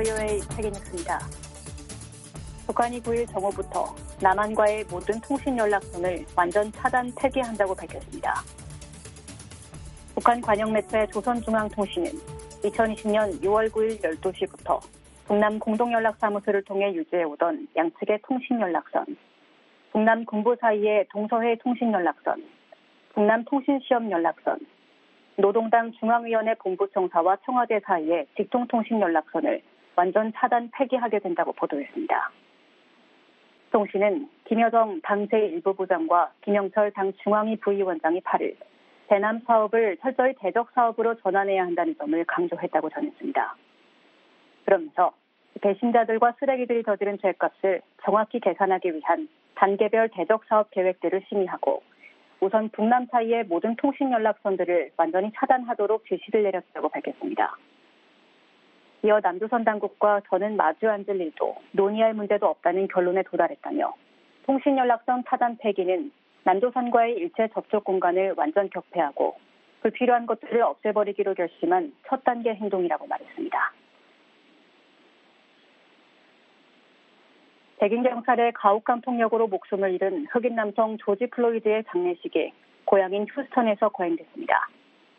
VOA 세계뉴스입니다. 북한이 9일 정오부터 남한과의 모든 통신 연락선을 완전 차단 폐기한다고 밝혔습니다. 북한 관영 매체 조선중앙통신은 2020년 6월 9일 12시부터 북남 공동연락사무소를 통해 유지해오던 양측의 통신 연락선, 북남 군부 사이의 동서해 통신 연락선, 북남 통신시험 연락선, 노동당 중앙위원회 본부청사와 청와대 사이의 직통통신 연락선을 완전 차단 폐기하게 된다고 보도했습니다. 통신은 김여정 당 제1부 부장과 김영철 당 중앙위 부위원장이 8일 대남 사업을 철저히 대적 사업으로 전환해야 한다는 점을 강조했다고 전했습니다. 그러면서 배신자들과 쓰레기들이 저지른 죄값을 정확히 계산하기 위한 단계별 대적 사업 계획들을 심의하고 우선 북남 사이의 모든 통신 연락선들을 완전히 차단하도록 지시를 내렸다고 밝혔습니다. 이어 남조선 당국과 더는 마주 앉을 일도 논의할 문제도 없다는 결론에 도달했다며 통신 연락선 차단 폐기는 남조선과의 일체 접촉 공간을 완전 격폐하고 불필요한 것들을 없애버리기로 결심한 첫 단계 행동이라고 말했습니다. 백인 경찰의 가혹한 폭력으로 목숨을 잃은 흑인 남성 조지 플로이드의 장례식이 고향인 휴스턴에서 거행됐습니다.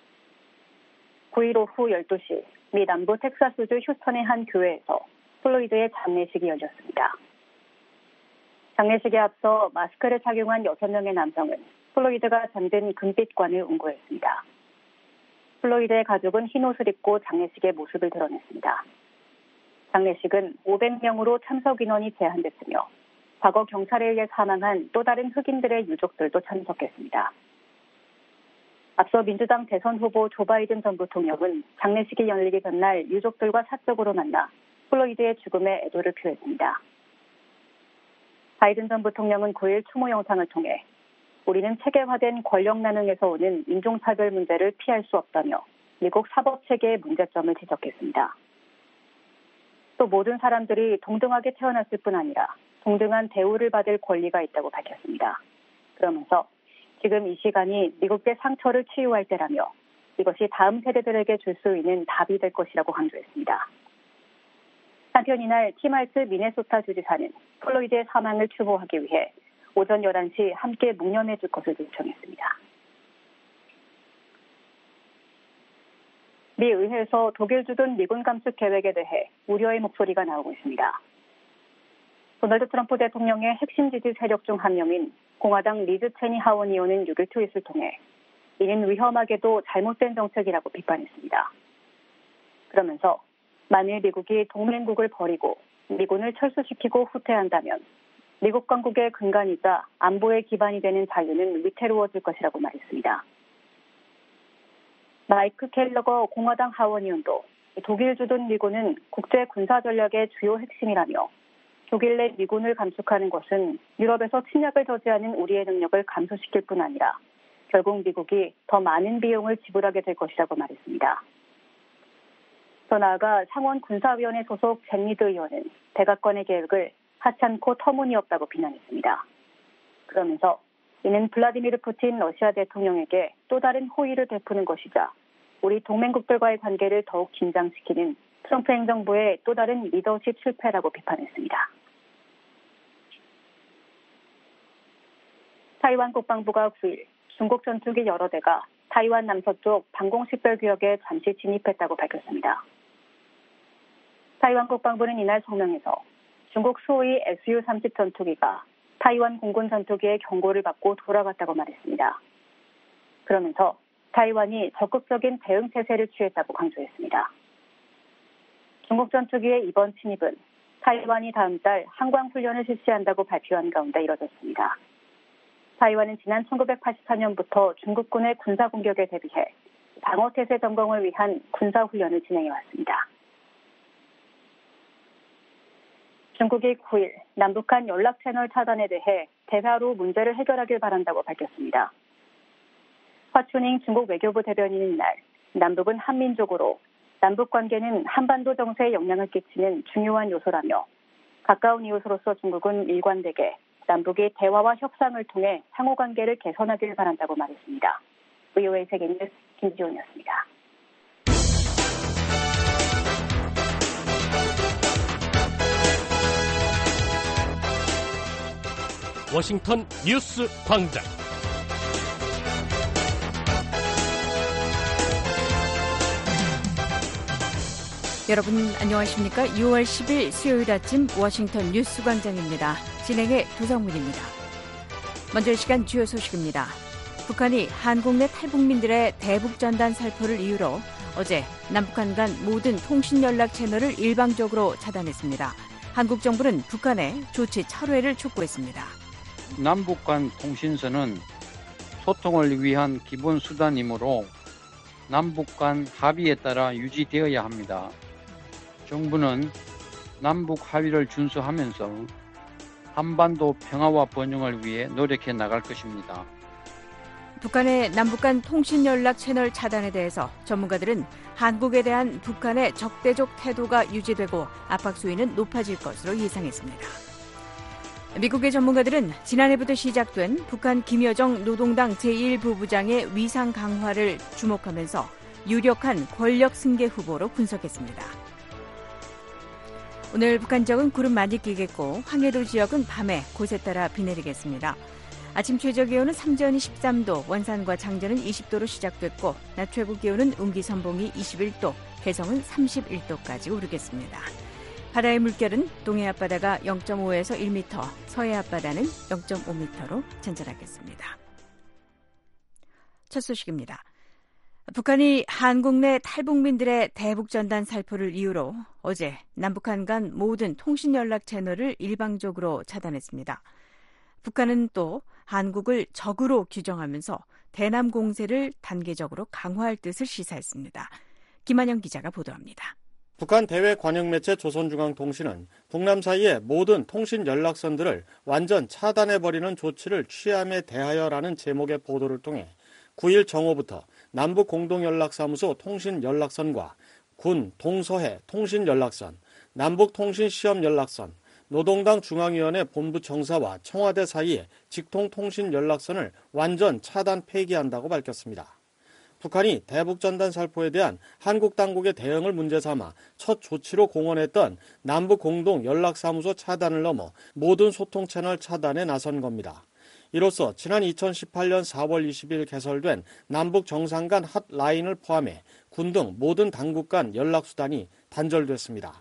9일 오후 12시 미 남부 텍사스주 휴스턴의 한 교회에서 플로이드의 장례식이 열렸습니다. 장례식에 앞서 마스크를 착용한 6명의 남성은 플로이드가 잠든 금빛관을 운구했습니다. 플로이드의 가족은 흰 옷을 입고 장례식의 모습을 드러냈습니다. 장례식은 500명으로 참석 인원이 제한됐으며 과거 경찰에 의해 사망한 또 다른 흑인들의 유족들도 참석했습니다. 앞서 민주당 대선 후보 조 바이든 전 부통령은 장례식이 열리기 전날 유족들과 사적으로 만나 플로이드의 죽음에 애도를 표했습니다. 바이든 전 부통령은 9일 추모 영상을 통해 우리는 체계화된 권력 나눔에서 오는 인종차별 문제를 피할 수 없다며 미국 사법체계의 문제점을 지적했습니다. 또 모든 사람들이 동등하게 태어났을 뿐 아니라 동등한 대우를 받을 권리가 있다고 밝혔습니다. 그러면서 지금 이 시간이 미국의 상처를 치유할 때라며 이것이 다음 세대들에게 줄 수 있는 답이 될 것이라고 강조했습니다. 한편 이날 팀할스 미네소타 주지사는 플로이드의 사망을 추모하기 위해 오전 11시 함께 묵념해 줄 것을 요청했습니다. 미 의회에서 독일 주둔 미군 감축 계획에 대해 우려의 목소리가 나오고 있습니다. 도널드 트럼프 대통령의 핵심 지지 세력 중 한 명인 공화당 리즈 체니 하원 의원은 6일 트윗을 통해 이는 위험하게도 잘못된 정책이라고 비판했습니다. 그러면서 만일 미국이 동맹국을 버리고 미군을 철수시키고 후퇴한다면 미국 강국의 근간이자 안보의 기반이 되는 자유는 위태로워질 것이라고 말했습니다. 마이크 켈러거 공화당 하원 의원도 독일 주둔 미군은 국제 군사 전략의 주요 핵심이라며 독일 내 미군을 감축하는 것은 유럽에서 침략을 저지하는 우리의 능력을 감소시킬 뿐 아니라 결국 미국이 더 많은 비용을 지불하게 될 것이라고 말했습니다. 더 나아가 상원 군사위원회 소속 잭 리드 의원은 백악관의 계획을 하찮고 터무니없다고 비난했습니다. 그러면서 이는 블라디미르 푸틴 러시아 대통령에게 또 다른 호의를 베푸는 것이자 우리 동맹국들과의 관계를 더욱 긴장시키는 트럼프 행정부의 또 다른 리더십 실패라고 비판했습니다. 타이완 국방부가 9일 중국 전투기 여러 대가 타이완 남서쪽 방공식별구역에 잠시 진입했다고 밝혔습니다. 타이완 국방부는 이날 성명에서 중국 수호의 SU-30 전투기가 타이완 공군 전투기의 경고를 받고 돌아갔다고 말했습니다. 그러면서 타이완이 적극적인 대응 태세를 취했다고 강조했습니다. 중국 전투기의 이번 침입은 타이완이 다음 달 항광훈련을 실시한다고 발표한 가운데 이뤄졌습니다. 타이완은 지난 1984년부터 중국군의 군사 공격에 대비해 방어 태세 점검을 위한 군사 훈련을 진행해왔습니다. 중국이 9일 남북한 연락 채널 차단에 대해 대화로 문제를 해결하길 바란다고 밝혔습니다. 화춘잉 중국 외교부 대변인은 이날 남북은 한민족으로 남북 관계는 한반도 정세에 영향을 끼치는 중요한 요소라며 가까운 이웃으로서 중국은 일관되게 남북이 대화와 협상을 통해 상호관계를 개선하길 바란다고 말했습니다. VOA 세계뉴스 김지훈이었습니다. 워싱턴 뉴스 광장. 여러분 안녕하십니까? 6월 10일 수요일 아침 워싱턴 뉴스 광장입니다. 진행의 도성문입니다. 먼저 이 시간 주요 소식입니다. 북한이 한국 내 탈북민들의 대북 전단 살포를 이유로 어제 남북한 간 모든 통신 연락 채널을 일방적으로 차단했습니다. 한국 정부는 북한의 조치 철회를 촉구했습니다. 남북 간 통신선은 소통을 위한 기본 수단이므로 남북 간 합의에 따라 유지되어야 합니다. 정부는 남북 합의를 준수하면서 한반도 평화와 번영을 위해 노력해 나갈 것입니다. 북한의 남북 간 통신 연락 채널 차단에 대해서 전문가들은 한국에 대한 북한의 적대적 태도가 유지되고 압박 수위는 높아질 것으로 예상했습니다. 미국의 전문가들은 지난해부터 시작된 북한 김여정 노동당 제1부부장의 위상 강화를 주목하면서 유력한 권력 승계 후보로 분석했습니다. 오늘 북한 지역은 구름 많이 끼겠고 황해도 지역은 밤에 곳에 따라 비 내리겠습니다. 아침 최저 기온은 삼전이 13도, 원산과 장전은 20도로 시작됐고 낮 최고 기온은 운기 선봉이 21도, 개성은 31도까지 오르겠습니다. 바다의 물결은 동해 앞바다가 0.5에서 1m, 서해 앞바다는 0.5m로 잔잔하겠습니다. 첫 소식입니다. 북한이 한국 내 탈북민들의 대북 전단 살포를 이유로 어제 남북한 간 모든 통신 연락 채널을 일방적으로 차단했습니다. 북한은 또 한국을 적으로 규정하면서 대남 공세를 단계적으로 강화할 뜻을 시사했습니다. 김한영 기자가 보도합니다. 북한 대외 관영 매체 조선중앙통신은 북남 사이의 모든 통신 연락선들을 완전 차단해버리는 조치를 취함에 대하여라는 제목의 보도를 통해 9일 정오부터 남북 공동연락사무소 통신연락선과 군, 동서해 통신연락선, 남북통신시험연락선, 노동당 중앙위원회 본부 청사와 청와대 사이의 직통통신연락선을 완전 차단 폐기한다고 밝혔습니다. 북한이 대북전단 살포에 대한 한국 당국의 대응을 문제 삼아 첫 조치로 공언했던 남북공동연락사무소 차단을 넘어 모든 소통 채널 차단에 나선 겁니다. 이로써 지난 2018년 4월 20일 개설된 남북 정상 간 핫라인을 포함해 군 등 모든 당국 간 연락수단이 단절됐습니다.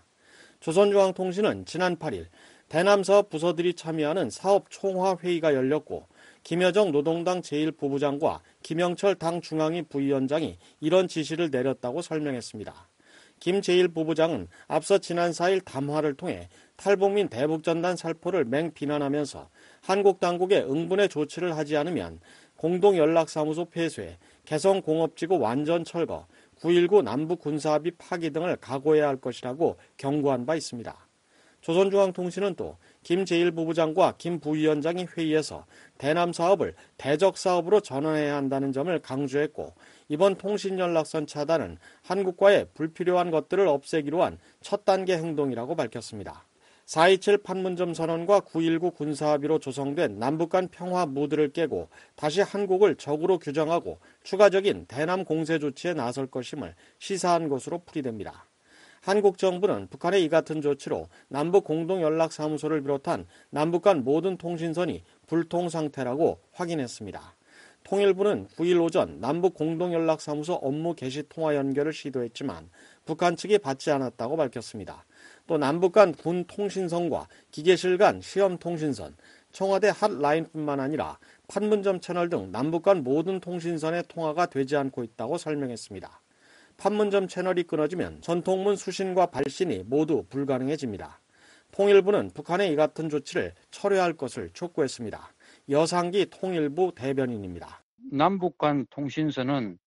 조선중앙통신은 지난 8일 대남사업 부서들이 참여하는 사업 총화회의가 열렸고 김여정 노동당 제1부부장과 김영철 당 중앙위 부위원장이 이런 지시를 내렸다고 설명했습니다. 김 제1부부장은 앞서 지난 4일 담화를 통해 탈북민 대북전단 살포를 맹비난하면서 한국 당국의 응분의 조치를 하지 않으면 공동연락사무소 폐쇄, 개성공업지구 완전 철거, 9.19 남북군사합의 파기 등을 각오해야 할 것이라고 경고한 바 있습니다. 조선중앙통신은 또 김 제1부부장과 김 부위원장이 회의에서 대남 사업을 대적 사업으로 전환해야 한다는 점을 강조했고 이번 통신연락선 차단은 한국과의 불필요한 것들을 없애기로 한 첫 단계 행동이라고 밝혔습니다. 4.27 판문점 선언과 9.19 군사합의로 조성된 남북 간 평화 무드를 깨고 다시 한국을 적으로 규정하고 추가적인 대남 공세 조치에 나설 것임을 시사한 것으로 풀이됩니다. 한국 정부는 북한의 이 같은 조치로 남북 공동연락사무소를 비롯한 남북 간 모든 통신선이 불통 상태라고 확인했습니다. 통일부는 9일 오전 남북 공동연락사무소 업무 개시 통화 연결을 시도했지만 북한 측이 받지 않았다고 밝혔습니다. 또 남북 간 군 통신선과 기계실 간 시험 통신선, 청와대 핫라인뿐만 아니라 판문점 채널 등 남북 간 모든 통신선의 통화가 되지 않고 있다고 설명했습니다. 판문점 채널이 끊어지면 전통문 수신과 발신이 모두 불가능해집니다. 통일부는 북한의 이 같은 조치를 철회할 것을 촉구했습니다. 여상기 통일부 대변인입니다. 남북 간 통신선은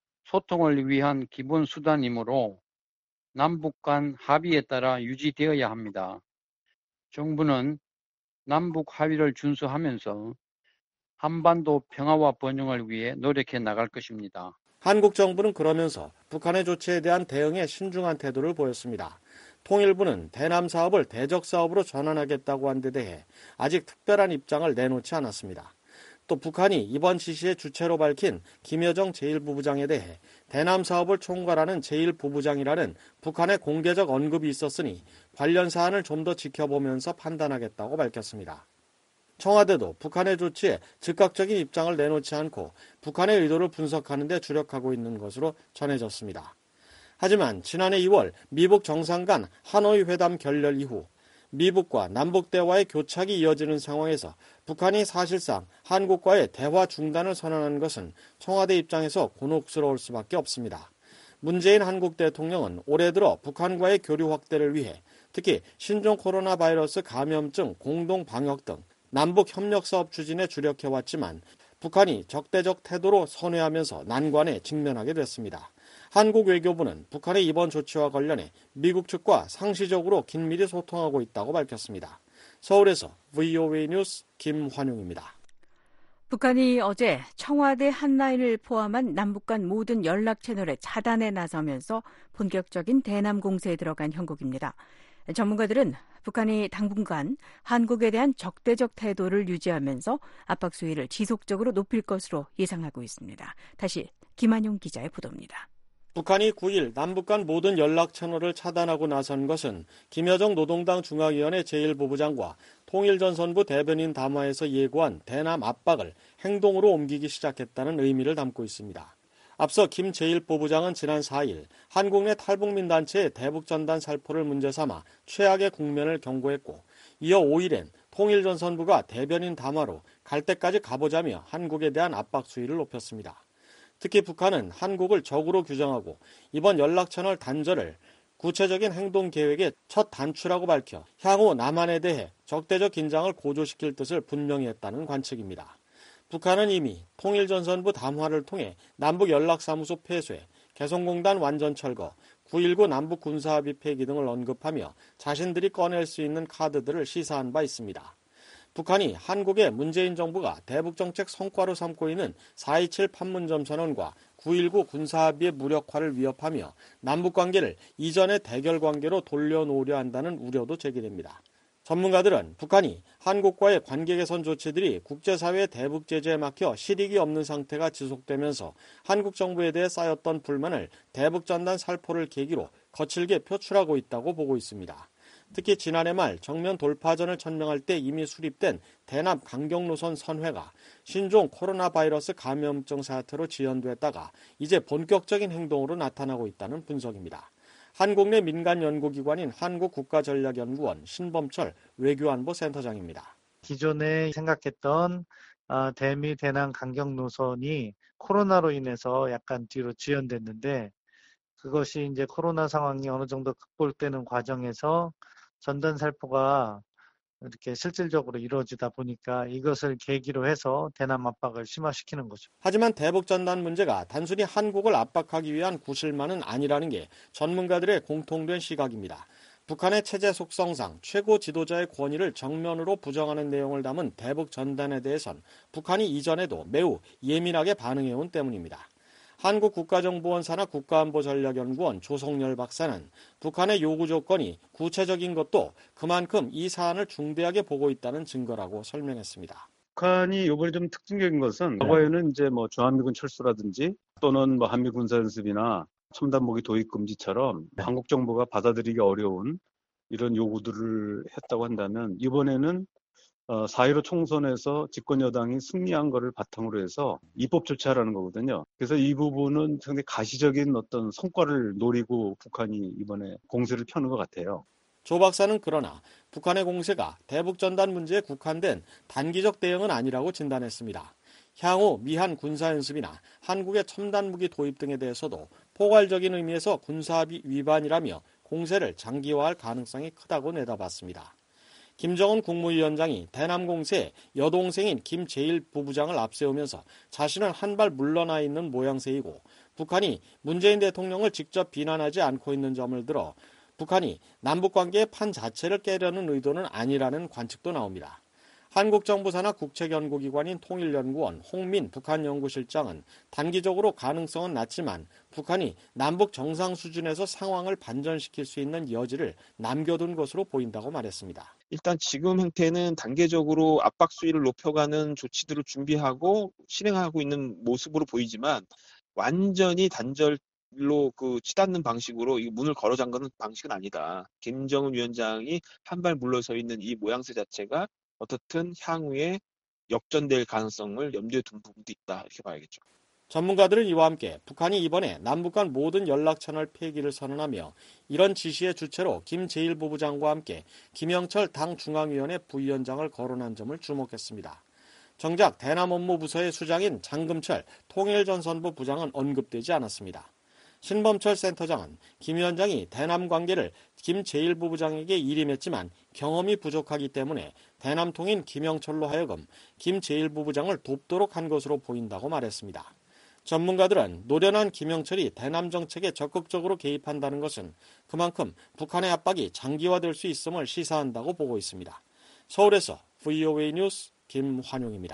소통을 위한 기본 수단이므로 남북 간 합의에 따라 유지되어야 합니다. 정부는 남북 합의를 준수하면서 한반도 평화와 번영을 위해 노력해 나갈 것입니다. 한국 정부는 그러면서 북한의 조치에 대한 대응에 신중한 태도를 보였습니다. 통일부는 대남 사업을 대적 사업으로 전환하겠다고 한 데 대해 아직 특별한 입장을 내놓지 않았습니다. 또 북한이 이번 지시의 주체로 밝힌 김여정 제1부부장에 대해 대남 사업을 총괄하는 제1부부장이라는 북한의 공개적 언급이 있었으니 관련 사안을 좀 더 지켜보면서 판단하겠다고 밝혔습니다. 청와대도 북한의 조치에 즉각적인 입장을 내놓지 않고 북한의 의도를 분석하는 데 주력하고 있는 것으로 전해졌습니다. 하지만 지난해 2월 미북 정상 간 하노이 회담 결렬 이후 미북과 남북 대화의 교착이 이어지는 상황에서 북한이 사실상 한국과의 대화 중단을 선언한 것은 청와대 입장에서 곤혹스러울 수밖에 없습니다. 문재인 한국 대통령은 올해 들어 북한과의 교류 확대를 위해 특히 신종 코로나 바이러스 감염증 공동 방역 등 남북 협력 사업 추진에 주력해왔지만 북한이 적대적 태도로 선회하면서 난관에 직면하게 됐습니다. 한국 외교부는 북한의 이번 조치와 관련해 미국 측과 상시적으로 긴밀히 소통하고 있다고 밝혔습니다. 서울에서 VOA 뉴스 김환용입니다. 북한이 어제 청와대 한라인을 포함한 남북 간 모든 연락 채널의 차단에 나서면서 본격적인 대남 공세에 들어간 형국입니다. 전문가들은 북한이 당분간 한국에 대한 적대적 태도를 유지하면서 압박 수위를 지속적으로 높일 것으로 예상하고 있습니다. 다시 김한용 기자의 보도입니다. 북한이 9일 남북 간 모든 연락 채널을 차단하고 나선 것은 김여정 노동당 중앙위원회 제1부부장과 통일전선부 대변인 담화에서 예고한 대남 압박을 행동으로 옮기기 시작했다는 의미를 담고 있습니다. 앞서 김 제1부부장은 지난 4일 한국 내 탈북민 단체의 대북전단 살포를 문제 삼아 최악의 국면을 경고했고 이어 5일엔 통일전선부가 대변인 담화로 갈 때까지 가보자며 한국에 대한 압박 수위를 높였습니다. 특히 북한은 한국을 적으로 규정하고 이번 연락채널 단절을 구체적인 행동 계획의 첫 단추라고 밝혀 향후 남한에 대해 적대적 긴장을 고조시킬 뜻을 분명히 했다는 관측입니다. 북한은 이미 통일전선부 담화를 통해 남북연락사무소 폐쇄, 개성공단 완전 철거, 9.19 남북 군사합의 폐기 등을 언급하며 자신들이 꺼낼 수 있는 카드들을 시사한 바 있습니다. 북한이 한국의 문재인 정부가 대북정책 성과로 삼고 있는 4.27 판문점 선언과 9.19 군사합의의 무력화를 위협하며 남북관계를 이전의 대결관계로 돌려놓으려 한다는 우려도 제기됩니다. 전문가들은 북한이 한국과의 관계 개선 조치들이 국제사회의 대북 제재에 막혀 실익이 없는 상태가 지속되면서 한국 정부에 대해 쌓였던 불만을 대북전단 살포를 계기로 거칠게 표출하고 있다고 보고 있습니다. 특히 지난해 말 정면 돌파전을 천명할 때 이미 수립된 대남 강경 노선 선회가 신종 코로나 바이러스 감염증 사태로 지연됐다가 이제 본격적인 행동으로 나타나고 있다는 분석입니다. 한국 내 민간 연구기관인 한국국가전략연구원 신범철 외교안보센터장입니다. 기존에 생각했던 대미 대남 강경 노선이 코로나로 인해서 약간 뒤로 지연됐는데 그것이 이제 코로나 상황이 어느 정도 극복되는 과정에서 전단 살포가 이렇게 실질적으로 이루어지다 보니까 이것을 계기로 해서 대남 압박을 심화시키는 거죠. 하지만 대북전단 문제가 단순히 한국을 압박하기 위한 구실만은 아니라는 게 전문가들의 공통된 시각입니다. 북한의 체제 속성상 최고 지도자의 권위를 정면으로 부정하는 내용을 담은 대북전단에 대해선 북한이 이전에도 매우 예민하게 반응해온 때문입니다. 한국국가정보원 산하 국가안보전략연구원 조성열 박사는 북한의 요구 조건이 구체적인 것도 그만큼 이 사안을 중대하게 보고 있다는 증거라고 설명했습니다. 북한이 이번에 좀 특징적인 것은 과거에는 이제 주한미군 철수라든지 또는 한미 군사연습이나 첨단 무기 도입 금지처럼 한국 정부가 받아들이기 어려운 이런 요구들을 했다고 한다면 이번에는 4.15 총선에서 집권 여당이 승리한 것을 바탕으로 해서 입법 조치하라는 거거든요. 그래서 이 부분은 상당히 가시적인 어떤 성과를 노리고 북한이 이번에 공세를 펴는 것 같아요. 조 박사는 그러나 북한의 공세가 대북전단 문제에 국한된 단기적 대응은 아니라고 진단했습니다. 향후 미한 군사연습이나 한국의 첨단 무기 도입 등에 대해서도 포괄적인 의미에서 군사합의 위반이라며 공세를 장기화할 가능성이 크다고 내다봤습니다. 김정은 국무위원장이 대남 공세에 여동생인 김 제1부부장을 앞세우면서 자신은 한 발 물러나 있는 모양새이고 북한이 문재인 대통령을 직접 비난하지 않고 있는 점을 들어 북한이 남북관계의 판 자체를 깨려는 의도는 아니라는 관측도 나옵니다. 한국정부 산하 국책연구기관인 통일연구원 홍민 북한연구실장은 단기적으로 가능성은 낮지만 북한이 남북 정상 수준에서 상황을 반전시킬 수 있는 여지를 남겨둔 것으로 보인다고 말했습니다. 일단 지금 행태는 단계적으로 압박 수위를 높여가는 조치들을 준비하고 실행하고 있는 모습으로 보이지만 완전히 단절로 치닫는 방식으로 이 문을 걸어 잠그는 방식은 아니다. 김정은 위원장이 한 발 물러서 있는 이 모양새 자체가 어떻든 향후에 역전될 가능성을 염두에 둔 부분도 있다 이렇게 봐야겠죠. 전문가들은 이와 함께 북한이 이번에 남북 간 모든 연락 채널 폐기를 선언하며 이런 지시의 주체로 김 제1부부장과 함께 김영철 당 중앙위원회 부위원장을 거론한 점을 주목했습니다. 정작 대남업무부서의 수장인 장금철 통일전선부 부장은 언급되지 않았습니다. 신범철 센터장은 김 위원장이 대남 관계를 김 제1부부장에게 일임했지만 경험이 부족하기 때문에 대남통인 김영철로 하여금 김 제1부부장을 돕도록 한 것으로 보인다고 말했습니다. 전문가들은 노련한 김영철이 대남 정책에 적극적으로 개입한다는 것은 그만큼 북한의 압박이 장기화될 수 있음을 시사한다고 보고 있습니다. 서울에서 VOA 뉴스 김환용입니다.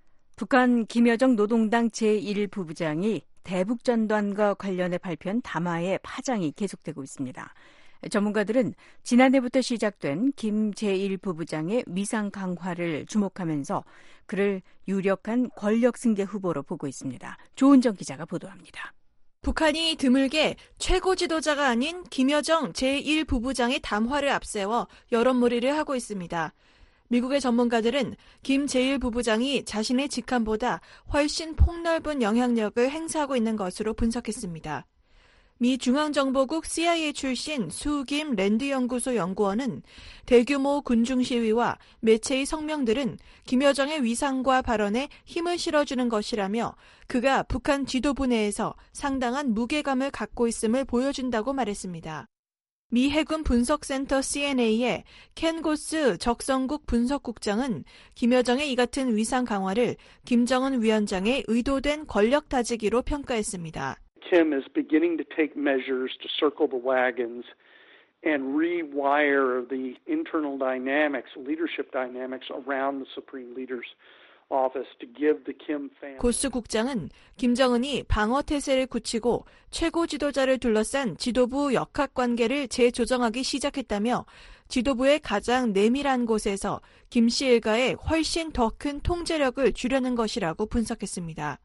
북한 김여정 노동당 제1부부장이 대북전단과 관련해 발표한 담화의 파장이 계속되고 있습니다. 전문가들은 지난해부터 시작된 김 제1부부장의 위상 강화를 주목하면서 그를 유력한 권력 승계 후보로 보고 있습니다. 조은정 기자가 보도합니다. 북한이 드물게 최고 지도자가 아닌 김여정 제1부부장의 담화를 앞세워 여론몰이를 하고 있습니다. 미국의 전문가들은 김 제1부부장이 자신의 직함보다 훨씬 폭넓은 영향력을 행사하고 있는 것으로 분석했습니다. 미 중앙정보국 CIA 출신 수김 랜드연구소 연구원은 대규모 군중 시위와 매체의 성명들은 김여정의 위상과 발언에 힘을 실어주는 것이라며 그가 북한 지도부 내에서 상당한 무게감을 갖고 있음을 보여준다고 말했습니다. 미 해군 분석센터 CNA의 켄 고스 적성국 분석국장은 김여정의 이 같은 위상 강화를 김정은 위원장의 의도된 권력 다지기로 평가했습니다. Kim is beginning to take measures to circle the wagons and rewire the internal dynamics, leadership dynamics around the Supreme Leader's office to give the Kim family. 고스 국장은 김정은이 방어 태세를 굳히고 최고 지도자를 둘러싼 지도부 역학관계를 재조정하기 시작했다며 지도부의 가장 내밀한 곳에서 김 씨 일가에 훨씬 더 큰 통제력을 주려는 것이라고 분석했습니다.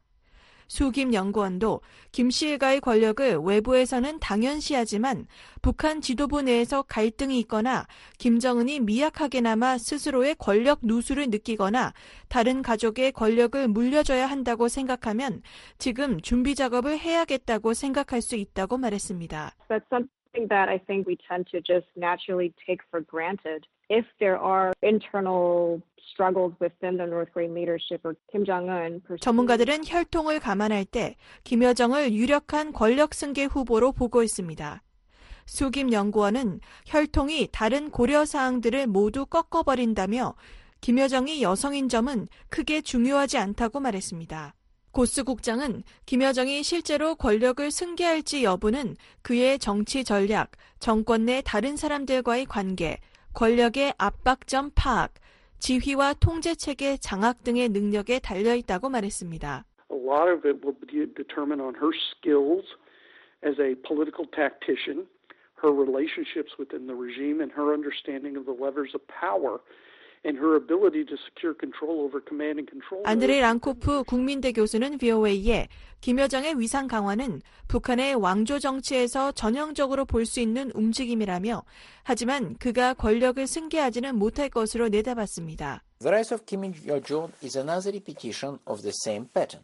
수김 연구원도 김 씨 일가의 권력을 외부에서는 당연시하지만 북한 지도부 내에서 갈등이 있거나 김정은이 미약하게나마 스스로의 권력 누수를 느끼거나 다른 가족의 권력을 물려줘야 한다고 생각하면 지금 준비 작업을 해야겠다고 생각할 수 있다고 말했습니다. That's something that I think we tend to just naturally take for granted. If there are internal struggles within the North Korean leadership or Kim Jong-un. 전문가들은 혈통을 감안할 때 김여정을 유력한 권력 승계 후보로 보고 있습니다. 수김 연구원은 혈통이 다른 고려 사항들을 모두 꺾어버린다며 김여정이 여성인 점은 크게 중요하지 않다고 말했습니다. 고스 국장은 김여정이 실제로 권력을 승계할지 여부는 그의 정치 전략, 정권 내 다른 사람들과의 관계, 권력의 압박점 파악, 지휘와 통제체계 장악 등의 능력에 달려있다고 말했습니다. A lot of it will be determined on her skills as a political tactician, her relationships within the regime, and her understanding of the levers of power. And her ability to secure control over command and control. 안드레이 랑코프 국민대 교수는 VOA에 김여정의 위상 강화는 북한의 왕조 정치에서 전형적으로 볼 수 있는 움직임이라며 하지만 그가 권력을 승계하지는 못할 것으로 내다봤습니다. The rise of Kim Il-jong is another repetition of the same pattern.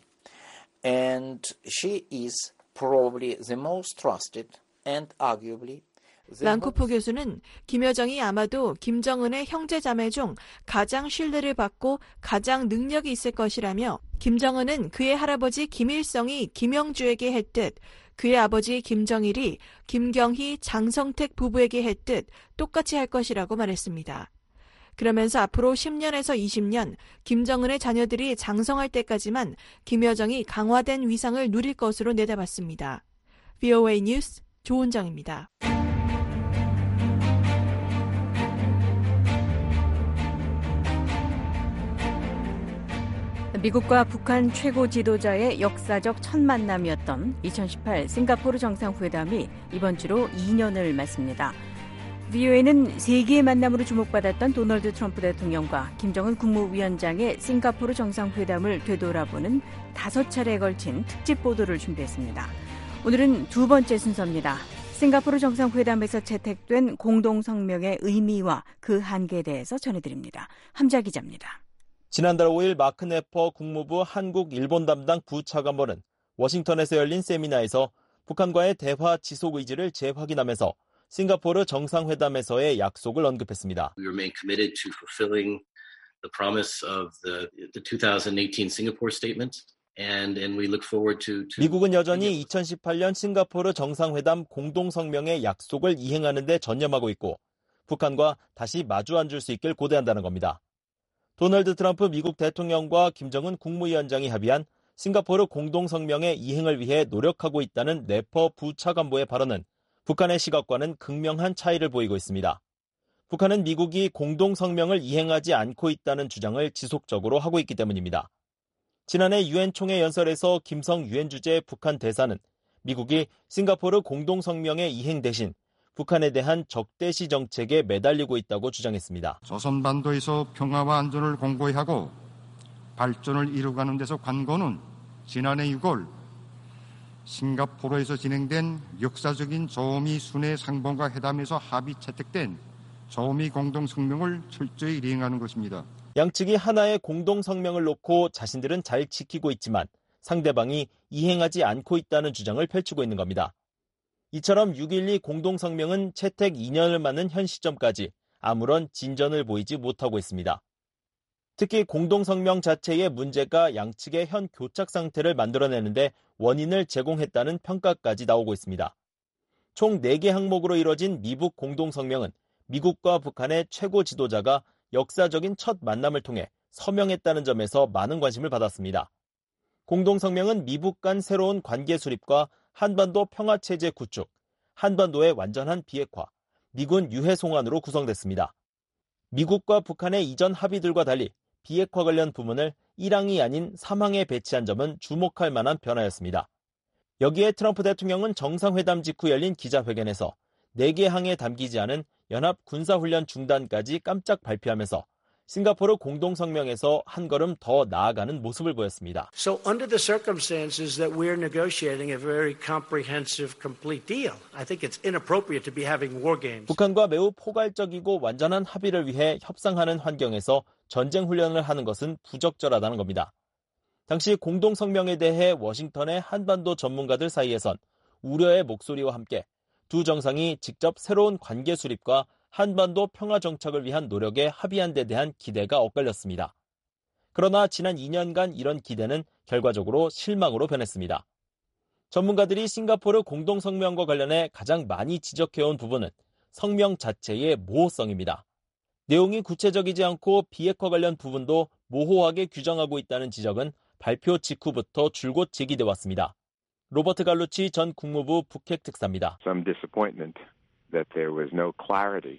And she is probably the most trusted and arguably 랑코프 교수는 김여정이 아마도 김정은의 형제자매 중 가장 신뢰를 받고 가장 능력이 있을 것이라며 김정은은 그의 할아버지 김일성이 김영주에게 했듯 그의 아버지 김정일이 김경희, 장성택 부부에게 했듯 똑같이 할 것이라고 말했습니다. 그러면서 앞으로 10년에서 20년 김정은의 자녀들이 장성할 때까지만 김여정이 강화된 위상을 누릴 것으로 내다봤습니다. VOA 뉴스 조은정입니다. 미국과 북한 최고 지도자의 역사적 첫 만남이었던 2018 싱가포르 정상회담이 이번 주로 2년을 맞습니다. VOA는 세계의 만남으로 주목받았던 도널드 트럼프 대통령과 김정은 국무위원장의 싱가포르 정상회담을 되돌아보는 5차례에 걸친 특집 보도를 준비했습니다. 오늘은 두 번째 순서입니다. 싱가포르 정상회담에서 채택된 공동성명의 의미와 그 한계에 대해서 전해드립니다. 함자 기자입니다. 지난달 5일 마크 네퍼 국무부 한국 일본 담당 부차관보는 워싱턴에서 열린 세미나에서 북한과의 대화 지속 의지를 재확인하면서 싱가포르 정상회담에서의 약속을 언급했습니다. We remain committed to fulfilling the promise of the 2018 Singapore Statement. And we look forward to 미국은 여전히 2018년 싱가포르 정상회담 공동성명의 약속을 이행하는 데 전념하고 있고 북한과 다시 마주 앉을 수 있길 고대한다는 겁니다. 도널드 트럼프 미국 대통령과 김정은 국무위원장이 합의한 싱가포르 공동성명의 이행을 위해 노력하고 있다는 네퍼 부차관보의 발언은 북한의 시각과는 극명한 차이를 보이고 있습니다. 북한은 미국이 공동성명을 이행하지 않고 있다는 주장을 지속적으로 하고 있기 때문입니다. 지난해 유엔 총회 연설에서 김성 유엔 주재 북한 대사는 미국이 싱가포르 공동성명의 이행 대신 북한에 대한 적대시 정책에 매달리고 있다고 주장했습니다. 조선반도에서 평화와 안전을 공고히 하고 발전을 이루어가는 데서 관건은 지난해 6월 싱가포르에서 진행된 역사적인 저미 순회 상봉과 회담에서 합의 채택된 저미 공동성명을 철저히 이행하는 것입니다. 양측이 하나의 공동성명을 놓고 자신들은 잘 지키고 있지만 상대방이 이행하지 않고 있다는 주장을 펼치고 있는 겁니다. 이처럼 6.12 공동성명은 채택 2년을 맞는 현 시점까지 아무런 진전을 보이지 못하고 있습니다. 특히 공동성명 자체의 문제가 양측의 현 교착 상태를 만들어내는데 원인을 제공했다는 평가까지 나오고 있습니다. 총 4개 항목으로 이뤄진 미북 공동성명은 미국과 북한의 최고 지도자가 역사적인 첫 만남을 통해 서명했다는 점에서 많은 관심을 받았습니다. 공동성명은 미북 간 새로운 관계 수립과 한반도 평화체제 구축, 한반도의 완전한 비핵화, 미군 유해 송환으로 구성됐습니다. 미국과 북한의 이전 합의들과 달리 비핵화 관련 부문을 1항이 아닌 3항에 배치한 점은 주목할 만한 변화였습니다. 여기에 트럼프 대통령은 정상회담 직후 열린 기자회견에서 4개 항에 담기지 않은 연합 군사훈련 중단까지 깜짝 발표하면서 싱가포르 공동성명에서 한 걸음 더 나아가는 모습을 보였습니다. So under the circumstances that we're negotiating a very comprehensive, complete deal, I think it's inappropriate to be having war games. 북한과 매우 포괄적이고 완전한 합의를 위해 협상하는 환경에서 전쟁 훈련을 하는 것은 부적절하다는 겁니다. 당시 공동성명에 대해 워싱턴의 한반도 전문가들 사이에선 우려의 목소리와 함께 두 정상이 직접 새로운 관계 수립과 한반도 평화 정착을 위한 노력에 합의한 데 대한 기대가 엇갈렸습니다. 그러나 지난 2년간 이런 기대는 결과적으로 실망으로 변했습니다. 전문가들이 싱가포르 공동성명과 관련해 가장 많이 지적해온 부분은 성명 자체의 모호성입니다. 내용이 구체적이지 않고 비핵화 관련 부분도 모호하게 규정하고 있다는 지적은 발표 직후부터 줄곧 제기돼 왔습니다. 로버트 갈루치 전 국무부 북핵 특사입니다. Some disappointment that there was no clarity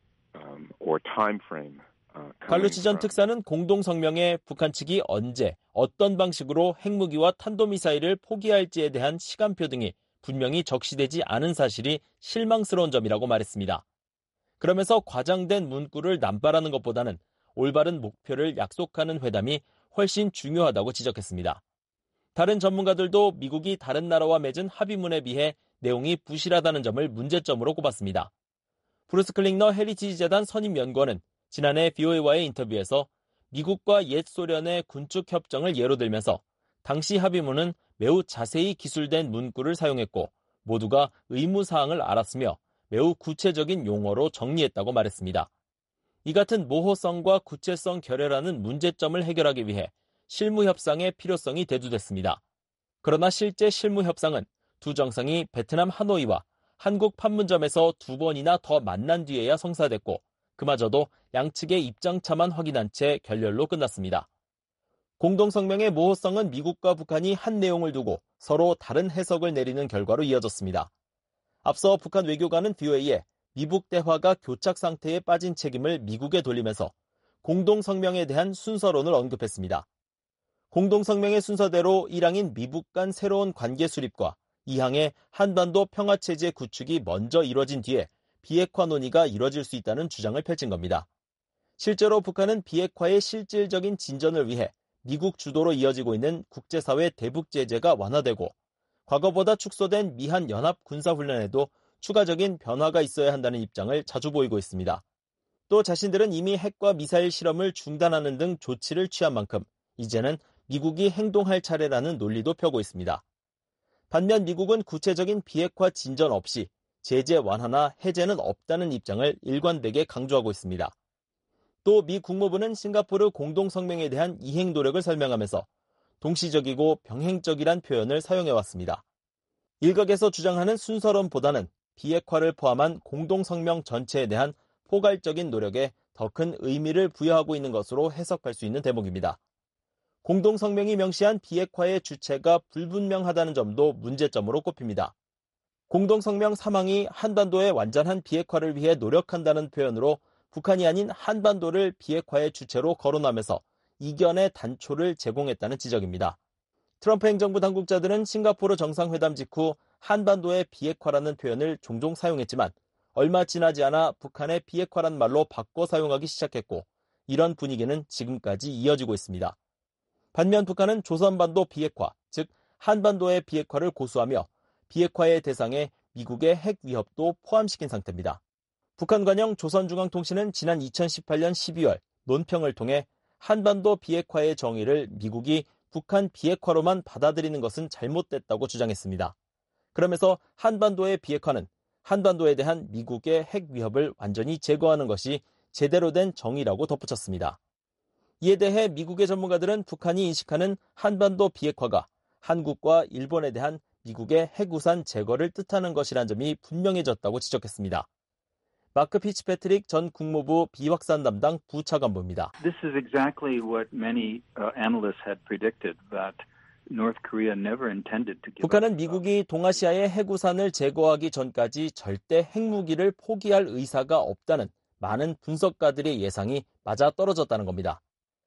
or time frame. 갈루치 전 특사는 공동성명에 북한 측이 언제, 어떤 방식으로 핵무기와 탄도미사일을 포기할지에 대한 시간표 등이 분명히 적시되지 않은 사실이 실망스러운 점이라고 말했습니다. 그러면서 과장된 문구를 남발하는 것보다는 올바른 목표를 약속하는 회담이 훨씬 중요하다고 지적했습니다. 다른 전문가들도 미국이 다른 나라와 맺은 합의문에 비해 내용이 부실하다는 점을 문제점으로 꼽았습니다. 브루스 클링너 헤리티지 재단 선임 연구원은 지난해 VOA와의 인터뷰에서 미국과 옛 소련의 군축 협정을 예로 들면서 당시 합의문은 매우 자세히 기술된 문구를 사용했고 모두가 의무사항을 알았으며 매우 구체적인 용어로 정리했다고 말했습니다. 이 같은 모호성과 구체성 결여라는 문제점을 해결하기 위해 실무협상의 필요성이 대두됐습니다. 그러나 실제 실무협상은 두 정상이 베트남 하노이와 한국 판문점에서 2번이나 더 만난 뒤에야 성사됐고 그마저도 양측의 입장차만 확인한 채 결렬로 끝났습니다. 공동성명의 모호성은 미국과 북한이 한 내용을 두고 서로 다른 해석을 내리는 결과로 이어졌습니다. 앞서 북한 외교관은 VOA에 미북 대화가 교착 상태에 빠진 책임을 미국에 돌리면서 공동성명에 대한 순서론을 언급했습니다. 공동성명의 순서대로 1항인 미북 간 새로운 관계 수립과 2항의 한반도 평화체제 구축이 먼저 이뤄진 뒤에 비핵화 논의가 이뤄질 수 있다는 주장을 펼친 겁니다. 실제로 북한은 비핵화의 실질적인 진전을 위해 미국 주도로 이어지고 있는 국제사회 대북 제재가 완화되고 과거보다 축소된 미한 연합 군사훈련에도 추가적인 변화가 있어야 한다는 입장을 자주 보이고 있습니다. 또 자신들은 이미 핵과 미사일 실험을 중단하는 등 조치를 취한 만큼 이제는 미국이 행동할 차례라는 논리도 펴고 있습니다. 반면 미국은 구체적인 비핵화 진전 없이 제재 완화나 해제는 없다는 입장을 일관되게 강조하고 있습니다. 또 미 국무부는 싱가포르 공동성명에 대한 이행 노력을 설명하면서 동시적이고 병행적이란 표현을 사용해왔습니다. 일각에서 주장하는 순서론보다는 비핵화를 포함한 공동성명 전체에 대한 포괄적인 노력에 더 큰 의미를 부여하고 있는 것으로 해석할 수 있는 대목입니다. 공동성명이 명시한 비핵화의 주체가 불분명하다는 점도 문제점으로 꼽힙니다. 공동성명 3항이 한반도의 완전한 비핵화를 위해 노력한다는 표현으로 북한이 아닌 한반도를 비핵화의 주체로 거론하면서 이견의 단초를 제공했다는 지적입니다. 트럼프 행정부 당국자들은 싱가포르 정상회담 직후 한반도의 비핵화라는 표현을 종종 사용했지만 얼마 지나지 않아 북한의 비핵화란 말로 바꿔 사용하기 시작했고 이런 분위기는 지금까지 이어지고 있습니다. 반면 북한은 조선반도 비핵화, 즉 한반도의 비핵화를 고수하며 비핵화의 대상에 미국의 핵 위협도 포함시킨 상태입니다. 북한 관영 조선중앙통신은 지난 2018년 12월 논평을 통해 한반도 비핵화의 정의를 미국이 북한 비핵화로만 받아들이는 것은 잘못됐다고 주장했습니다. 그러면서 한반도의 비핵화는 한반도에 대한 미국의 핵 위협을 완전히 제거하는 것이 제대로 된 정의라고 덧붙였습니다. 이에 대해 미국의 전문가들은 북한이 인식하는 한반도 비핵화가 한국과 일본에 대한 미국의 핵우산 제거를 뜻하는 것이란 점이 분명해졌다고 지적했습니다. 마크 피츠패트릭 전 국무부 비확산 담당 부차관보입니다. This is exactly what many analysts had predicted, that North Korea never intended to give 북한은 미국이 동아시아의 핵우산을 제거하기 전까지 절대 핵무기를 포기할 의사가 없다는 많은 분석가들의 예상이 맞아떨어졌다는 겁니다.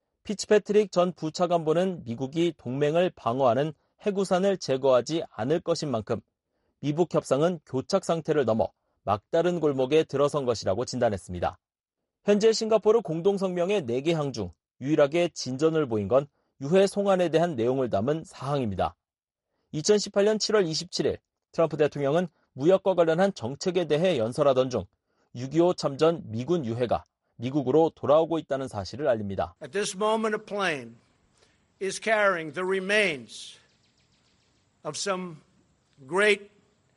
피츠패트릭 전 부차관보는 미국이 동맹을 방어하는 핵우산을 제거하지 않을 것인 만큼 미북 협상은 교착 상태를 넘어 막다른 골목에 들어선 것이라고 진단했습니다. 현재 싱가포르 공동성명의 4개 항 중 유일하게 진전을 보인 건 유해 송환에 대한 내용을 담은 사항입니다. 2018년 7월 27일 트럼프 대통령은 무역과 관련한 정책에 대해 연설하던 중 6.25 참전 미군 유해가 미국으로 돌아오고 있다는 사실을 알립니다. At this moment, a plane is carrying the remains of some great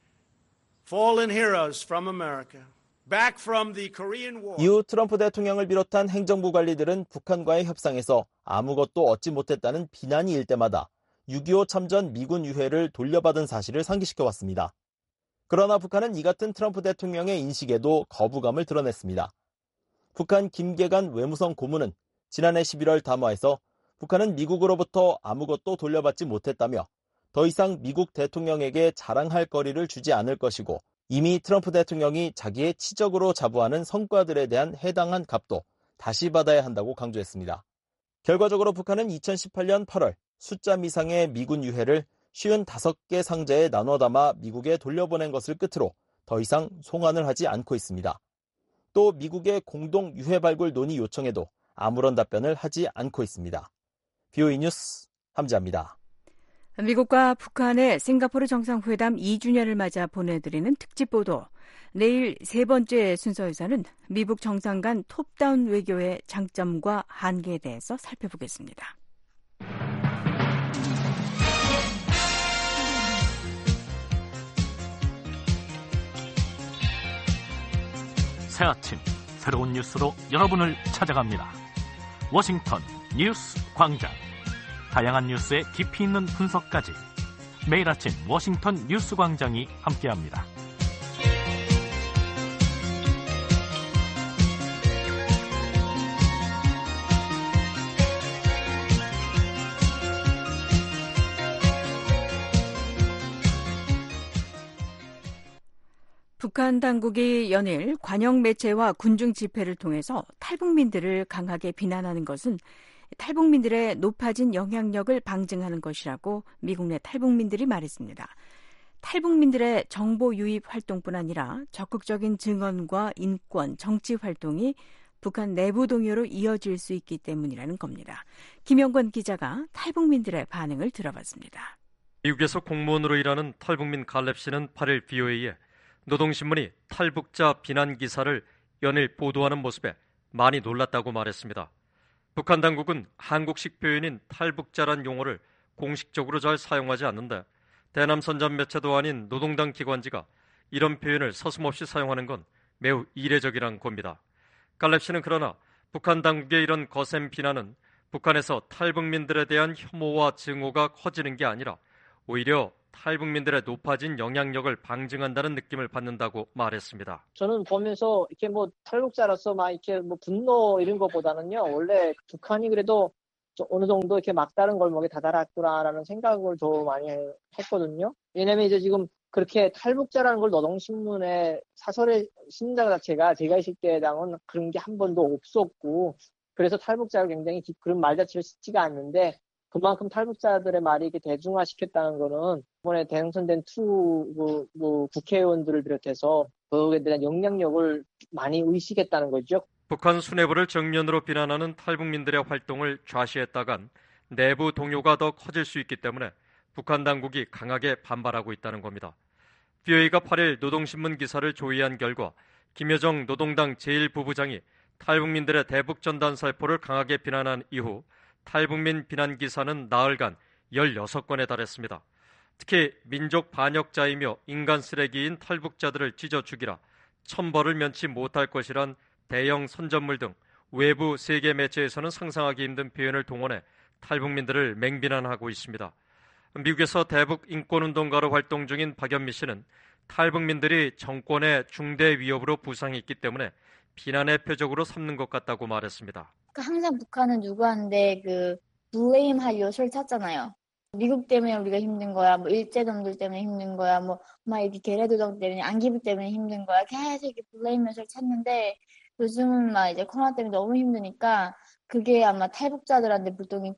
fallen heroes from America. Back from the Korean War. 이후 트럼프 대통령을 비롯한 행정부 관리들은 북한과의 협상에서 아무것도 얻지 못했다는 비난이 일 때마다 6.25 참전 미군 유해를 돌려받은 사실을 상기시켜왔습니다. 그러나 북한은 이 같은 트럼프 대통령의 인식에도 거부감을 드러냈습니다. 북한 김계관 외무성 고문은 지난해 11월 담화에서 북한은 미국으로부터 아무것도 돌려받지 못했다며 더 이상 미국 대통령에게 자랑할 거리를 주지 않을 것이고 이미 트럼프 대통령이 자기의 치적으로 자부하는 성과들에 대한 해당한 값도 다시 받아야 한다고 강조했습니다. 결과적으로 북한은 2018년 8월 숫자 미상의 미군 유해를 55개 상자에 나눠 담아 미국에 돌려보낸 것을 끝으로 더 이상 송환을 하지 않고 있습니다. 또 미국의 공동 유해 발굴 논의 요청에도 아무런 답변을 하지 않고 있습니다. BOE 뉴스 함지아입니다. 미국과 북한의 싱가포르 정상회담 2주년을 맞아 보내드리는 특집 보도. 내일 세 번째 순서에서는 미북 정상 간 톱다운 외교의 장점과 한계에 대해서 살펴보겠습니다. 새 아침 새로운 뉴스로 여러분을 찾아갑니다. 워싱턴 뉴스 광장. 다양한 뉴스의 깊이 있는 분석까지 매일 아침 워싱턴 뉴스 광장이 함께합니다. 북한 당국이 연일 관영 매체와 군중 집회를 통해서 탈북민들을 강하게 비난하는 것은 탈북민들의 높아진 영향력을 방증하는 것이라고 미국 내 탈북민들이 말했습니다. 탈북민들의 정보 유입 활동뿐 아니라 적극적인 증언과 인권, 정치 활동이 북한 내부 동요로 이어질 수 있기 때문이라는 겁니다. 김영권 기자가 탈북민들의 반응을 들어봤습니다. 미국에서 공무원으로 일하는 탈북민 갈렙 씨는 8일 BOA에 노동신문이 탈북자 비난 기사를 연일 보도하는 모습에 많이 놀랐다고 말했습니다. 북한 당국은 한국식 표현인 탈북자란 용어를 공식적으로 잘 사용하지 않는데 대남선전 매체도 아닌 노동당 기관지가 이런 표현을 서슴없이 사용하는 건 매우 이례적이란 겁니다. 갈렙 씨는 그러나 북한 당국의 이런 거센 비난은 북한에서 탈북민들에 대한 혐오와 증오가 커지는 게 아니라 오히려 탈북민들의 높아진 영향력을 방증한다는 느낌을 받는다고 말했습니다. 저는 보면서 이렇게 뭐 탈북자로서 막 이렇게 뭐 분노 이런 것보다는요, 원래 북한이 그래도 어느 정도 이렇게 막다른 골목에 다다랐구나라는 생각을 더 많이 했거든요. 왜냐면 이제 지금 그렇게 탈북자라는 걸 노동신문에 사설에 신자 자체가 제가 있을 때당은 그런 게 한 번도 없었고, 그래서 탈북자를 굉장히 그런 말 자체를 쓰지가 않는데, 그만큼 탈북자들의 말이 이렇게 대중화시켰다는 거는 이번에 당선된 국회의원들을 비롯해서 거기에 대한 영향력을 많이 의식했다는 거죠. 북한 수뇌부를 정면으로 비난하는 탈북민들의 활동을 좌시했다간 내부 동요가 더 커질 수 있기 때문에 북한 당국이 강하게 반발하고 있다는 겁니다. VOA가 8일 노동신문 기사를 조회한 결과 김여정 노동당 제1부부장이 탈북민들의 대북 전단 살포를 강하게 비난한 이후 탈북민 비난 기사는 나흘간 16건에 달했습니다. 특히 민족 반역자이며 인간 쓰레기인 탈북자들을 찢어 죽이라, 천벌을 면치 못할 것이란 대형 선전물 등 외부 세계 매체에서는 상상하기 힘든 표현을 동원해 탈북민들을 맹비난하고 있습니다. 미국에서 대북 인권운동가로 활동 중인 박연미 씨는 탈북민들이 정권의 중대 위협으로 부상했기 때문에 비난의 표적으로 삼는 것 같다고 말했습니다. 항상 북한은 누구한테 블레임할 요소를 찾잖아요. 미국 때문에 우리가 힘든 거야, 뭐 일제놈들 때문에 힘든 거야, 뭐 이렇게 게레도정 때문에 안기부 때문에 힘든 거야. 계속 이렇게 블레임 요소를 찾는데 요즘은 이제 코로나 때문에 너무 힘드니까 그게 아마 탈북자들한테 불똥이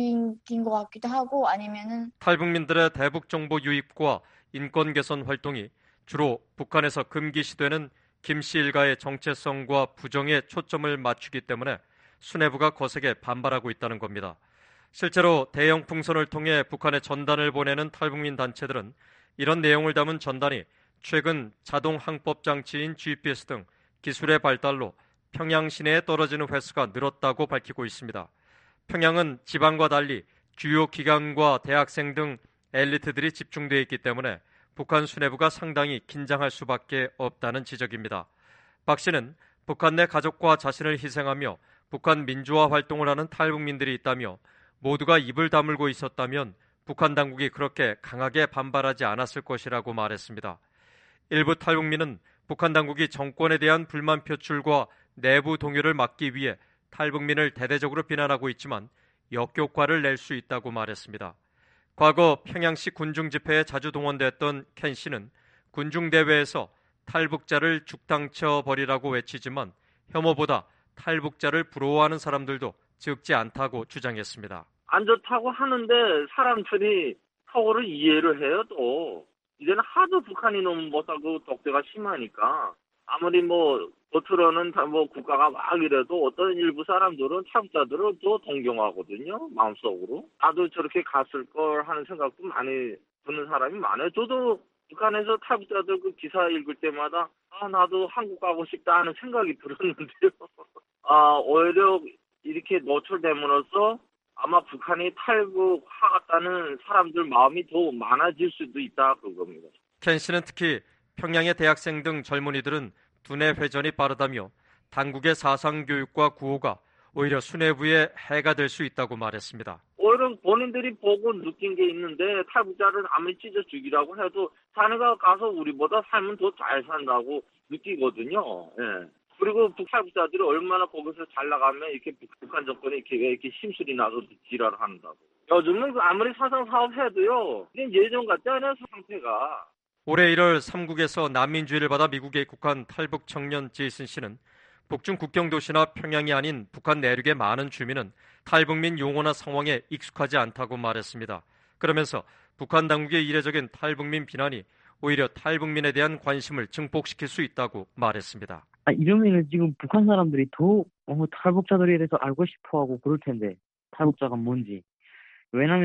튄 것 같기도 하고, 아니면은 탈북민들의 대북 정보 유입과 인권 개선 활동이 주로 북한에서 금기시되는 김 씨 일가의 정체성과 부정에 초점을 맞추기 때문에 수뇌부가 거세게 반발하고 있다는 겁니다. 실제로 대형 풍선을 통해 북한에 전단을 보내는 탈북민 단체들은 이런 내용을 담은 전단이 최근 자동 항법 장치인 GPS 등 기술의 발달로 평양 시내에 떨어지는 횟수가 늘었다고 밝히고 있습니다. 평양은 지방과 달리 주요 기관과 대학생 등 엘리트들이 집중되어 있기 때문에 북한 수뇌부가 상당히 긴장할 수밖에 없다는 지적입니다. 박 씨는 북한 내 가족과 자신을 희생하며 북한 민주화 활동을 하는 탈북민들이 있다며 모두가 입을 다물고 있었다면 북한 당국이 그렇게 강하게 반발하지 않았을 것이라고 말했습니다. 일부 탈북민은 북한 당국이 정권에 대한 불만 표출과 내부 동요를 막기 위해 탈북민을 대대적으로 비난하고 있지만 역효과를 낼 수 있다고 말했습니다. 과거 평양시 군중 집회에 자주 동원됐던 켄 씨는 군중 대회에서 탈북자를 죽당쳐 버리라고 외치지만 혐오보다 탈북자를 부러워하는 사람들도 적지 않다고 주장했습니다. 안 좋다고 하는데 사람들이 서로를 이해를 해요. 또 이제는 하도 북한이 너무 못하고 독재가 심하니까 아무리 겉으로는 국가가 막 이래도 어떤 일부 사람들은 탈북자들을 또 동경하거든요. 마음속으로. 나도 저렇게 갔을 걸 하는 생각도 많이 드는 사람이 많아요. 저도 북한에서 탈북자들 그 기사 읽을 때마다 나도 한국 가고 싶다 하는 생각이 들었는데요. 오히려 이렇게 노출됨으로써 아마 북한이 탈북하겠다는 사람들 마음이 더 많아질 수도 있다 그겁니다. 켄 씨는 특히 평양의 대학생 등 젊은이들은 두뇌 회전이 빠르다며 당국의 사상교육과 구호가 오히려 수뇌부의 해가 될 수 있다고 말했습니다. 오히려 본인들이 보고 느낀 게 있는데 탈북자를 아무리 찢어 죽이라고 해도 자네가 가서 우리보다 삶은 더 잘 산다고 느끼거든요. 예. 그리고 탈북자들이 얼마나 거기서 잘 나가면 이렇게 북한 정권이 이렇게 심술이 나서 지랄을 한다고. 요즘은 아무리 사상 사업해도요, 예전 같지 않아요, 상태가. 올해 1월 3국에서 난민주의를 받아 미국에 입국한 탈북 청년 제이슨 씨는 북중 국경 도시나 평양이 아닌 북한 내륙의 많은 주민은 탈북민 용어나 상황에 익숙하지 않다고 말했습니다. 그러면서 북한 당국의 이례적인 탈북민 비난이 오히려 탈북민에 대한 관심을 증폭시킬 수 있다고 말했습니다. 이러면은 지금 북한 사람들이 더 탈북자들에 대해서 알고 싶어하고 그럴 텐데 탈북자가 뭔지. 왜냐면은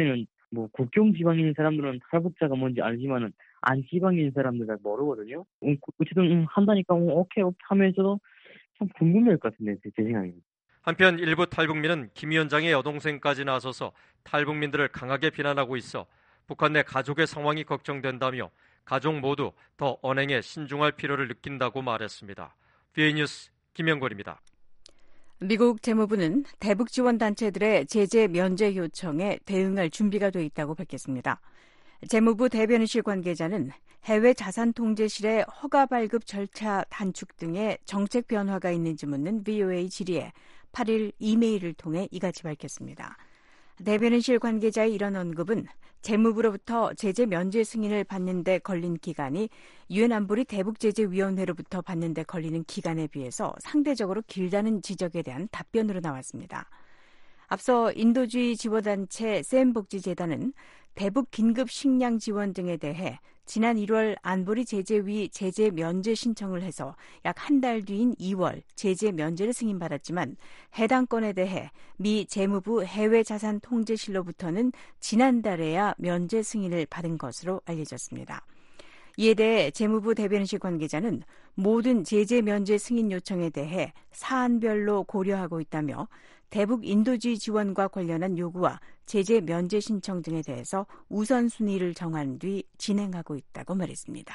뭐 국경 지방인 사람들은 탈북자가 뭔지 알지만은 안 지방인 사람들은 모르거든요. 어쨌든 한다니까 오케이 하면서도 참 궁금해할 것 같은데 제 생각에. 한편 일부 탈북민은 김 위원장의 여동생까지 나서서 탈북민들을 강하게 비난하고 있어 북한 내 가족의 상황이 걱정된다며 가족 모두 더 언행에 신중할 필요를 느낀다고 말했습니다. BA 뉴스 김영걸입니다. 미국 재무부는 대북 지원 단체들의 제재 면제 요청에 대응할 준비가 돼 있다고 밝혔습니다. 재무부 대변인실 관계자는 해외 자산통제실의 허가 발급 절차 단축 등의 정책 변화가 있는지 묻는 VOA 질의에 8일 이메일을 통해 이같이 밝혔습니다. 대변인실 관계자의 이런 언급은 재무부로부터 제재 면제 승인을 받는 데 걸린 기간이 유엔 안보리 대북제재위원회로부터 받는 데 걸리는 기간에 비해서 상대적으로 길다는 지적에 대한 답변으로 나왔습니다. 앞서 인도주의 지원단체 샘복지재단은 대북 긴급 식량 지원 등에 대해 지난 1월 안보리 제재위 제재 면제 신청을 해서 약 한 달 뒤인 2월 제재 면제를 승인받았지만 해당 건에 대해 미 재무부 해외자산통제실로부터는 지난달에야 면제 승인을 받은 것으로 알려졌습니다. 이에 대해 재무부 대변인실 관계자는 모든 제재 면제 승인 요청에 대해 사안별로 고려하고 있다며 대북 인도주의 지원과 관련한 요구와 제재 면제 신청 등에 대해서 우선순위를 정한 뒤 진행하고 있다고 말했습니다.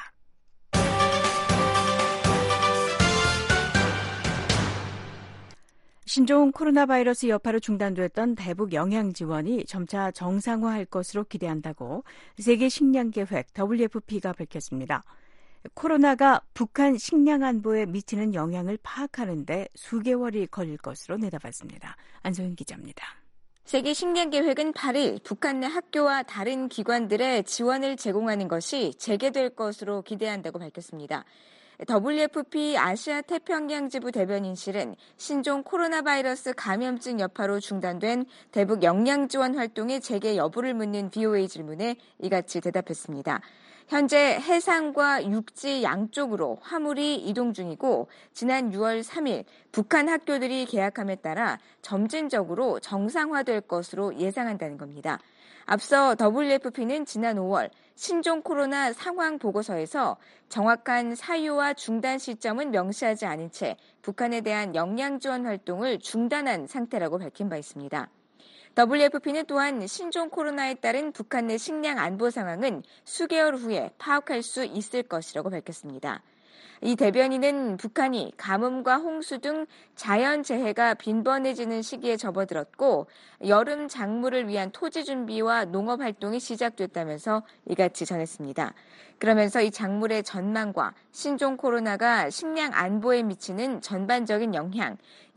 신종 코로나 바이러스 여파로 중단됐던 대북 영양 지원이 점차 정상화할 것으로 기대한다고 세계식량계획 WFP가 밝혔습니다. 코로나가 북한 식량 안보에 미치는 영향을 파악하는 데 수개월이 걸릴 것으로 내다봤습니다. 안소연 기자입니다. 세계식량계획은 8일 북한 내 학교와 다른 기관들의 지원을 제공하는 것이 재개될 것으로 기대한다고 밝혔습니다. WFP 아시아 태평양지부 대변인실은 신종 코로나 바이러스 감염증 여파로 중단된 대북 영양 지원 활동의 재개 여부를 묻는 VOA 질문에 이같이 대답했습니다. 현재 해상과 육지 양쪽으로 화물이 이동 중이고 지난 6월 3일 북한 학교들이 개학함에 따라 점진적으로 정상화될 것으로 예상한다는 겁니다. 앞서 WFP는 지난 5월 신종 코로나 상황 보고서에서 정확한 사유와 중단 시점은 명시하지 않은 채 북한에 대한 영양 지원 활동을 중단한 상태라고 밝힌 바 있습니다. WFP는 또한 신종 코로나에 따른 북한 내 식량 안보 상황은 수개월 후에 파악할 수 있을 것이라고 밝혔습니다. 이 대변인은 북한이 가뭄과 홍수 등 자연재해가 빈번해지는 시기에 접어들었고 여름 작물을 위한 토지 준비와 농업 활동이 시작됐다면서 이같이 전했습니다. 그러면서 이 작물의 전망과 신종 코로나가 식량 안보에 미치는 전반적인 영향,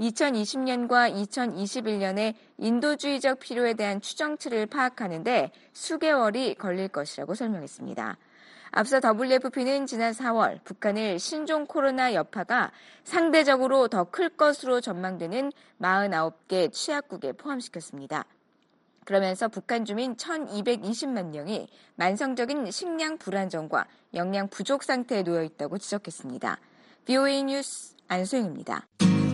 2020년과 2021년의 인도주의적 필요에 대한 추정치를 파악하는데 수개월이 걸릴 것이라고 설명했습니다. 앞서 WFP는 지난 4월 북한을 신종 코로나 여파가 상대적으로 더 클 것으로 전망되는 49개 취약국에 포함시켰습니다. 그러면서 북한 주민 1,220만 명이 만성적인 식량 불안정과 영양 부족 상태에 놓여 있다고 지적했습니다. VOA 뉴스 안소영입니다.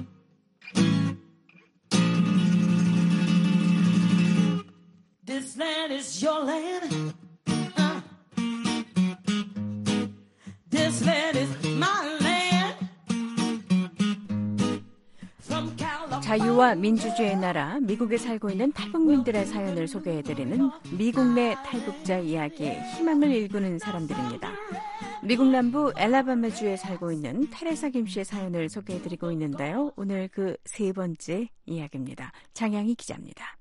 This land is your land. This land is my land. 자유와 민주주의의 나라 미국에 살고 있는 탈북민들의 사연을 소개해드리는 미국 내 탈북자 이야기, 희망을 일구는 사람들입니다. 미국 남부 엘라바마주에 살고 있는 테레사 김 씨의 사연을 소개해드리고 있는데요. 오늘 그 세 번째 이야기입니다. 장양희 기자입니다.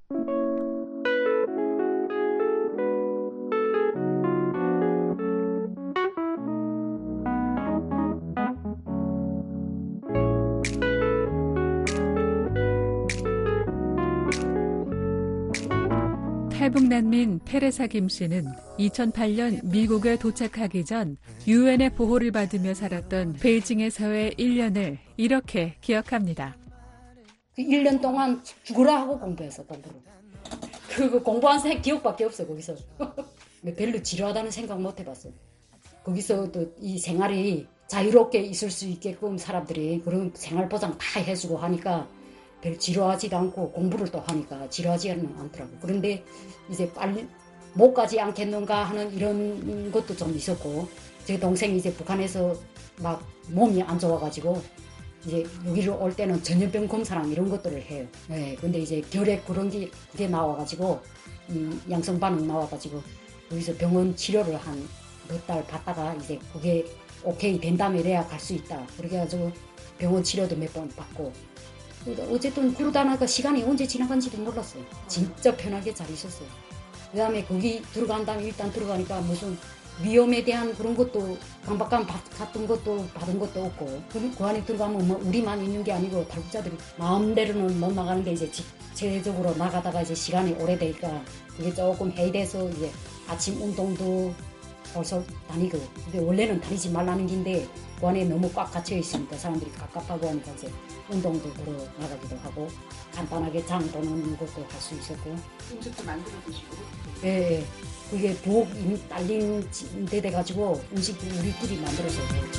탈북난민 테레사 김 씨는 2008년 미국에 도착하기 전 유엔의 보호를 받으며 살았던 베이징에서의 1년을 이렇게 기억합니다. 그 1년 동안 죽으라 하고 공부했어, 공부를. 그 공부한 기억밖에 없어, 거기서. 별로 지루하다는 생각 못 해봤어. 거기서 또 이 생활이 자유롭게 있을 수 있게끔 사람들이 그런 생활 보장 다 해주고 하니까 별 지루하지도 않고 공부를 또 하니까 지루하지는 않더라고. 그런데 이제 빨리 못 가지 않겠는가 하는 이런 것도 좀 있었고, 제 동생이 이제 북한에서 막 몸이 안 좋아가지고 이제 여기를 올 때는 전염병 검사랑 이런 것들을 해요. 네, 근데 이제 결핵 그런 게 그게 나와가지고 양성 반응 나와가지고 여기서 병원 치료를 한 몇 달 받다가 이제 그게 오케이 된 다음에 내야 갈 수 있다. 그렇게 해가지고 병원 치료도 몇 번 받고. 어쨌든 그러다 나니까 시간이 언제 지나간지도 몰랐어요. 진짜 편하게 잘 있었어요. 그 다음에 거기 들어간 다음에 일단 들어가니까 무슨 위험에 대한 그런 것도 강박감 같은 것도 받은 것도 없고, 그 안에 들어가면 뭐 우리만 있는 게 아니고 탈북자들이 마음대로는 못 나가는데 이제 집체적으로 나가다가 이제 시간이 오래되니까 이게 조금 해이돼서 이제 아침 운동도 벌써 다니고, 근데 원래는 다니지 말라는 긴데 그 안에 너무 꽉 갇혀 있으니까 사람들이 갑갑하고 하니까 이제 운동도 보러 나가기도 하고 간단하게 장 보는 것도 할 수 있었고. 음식도 만들어 드시고. 예, 그게 부엌 이미 딸린 데 돼가지고 음식도 우리끼리 만들어서 먹었죠.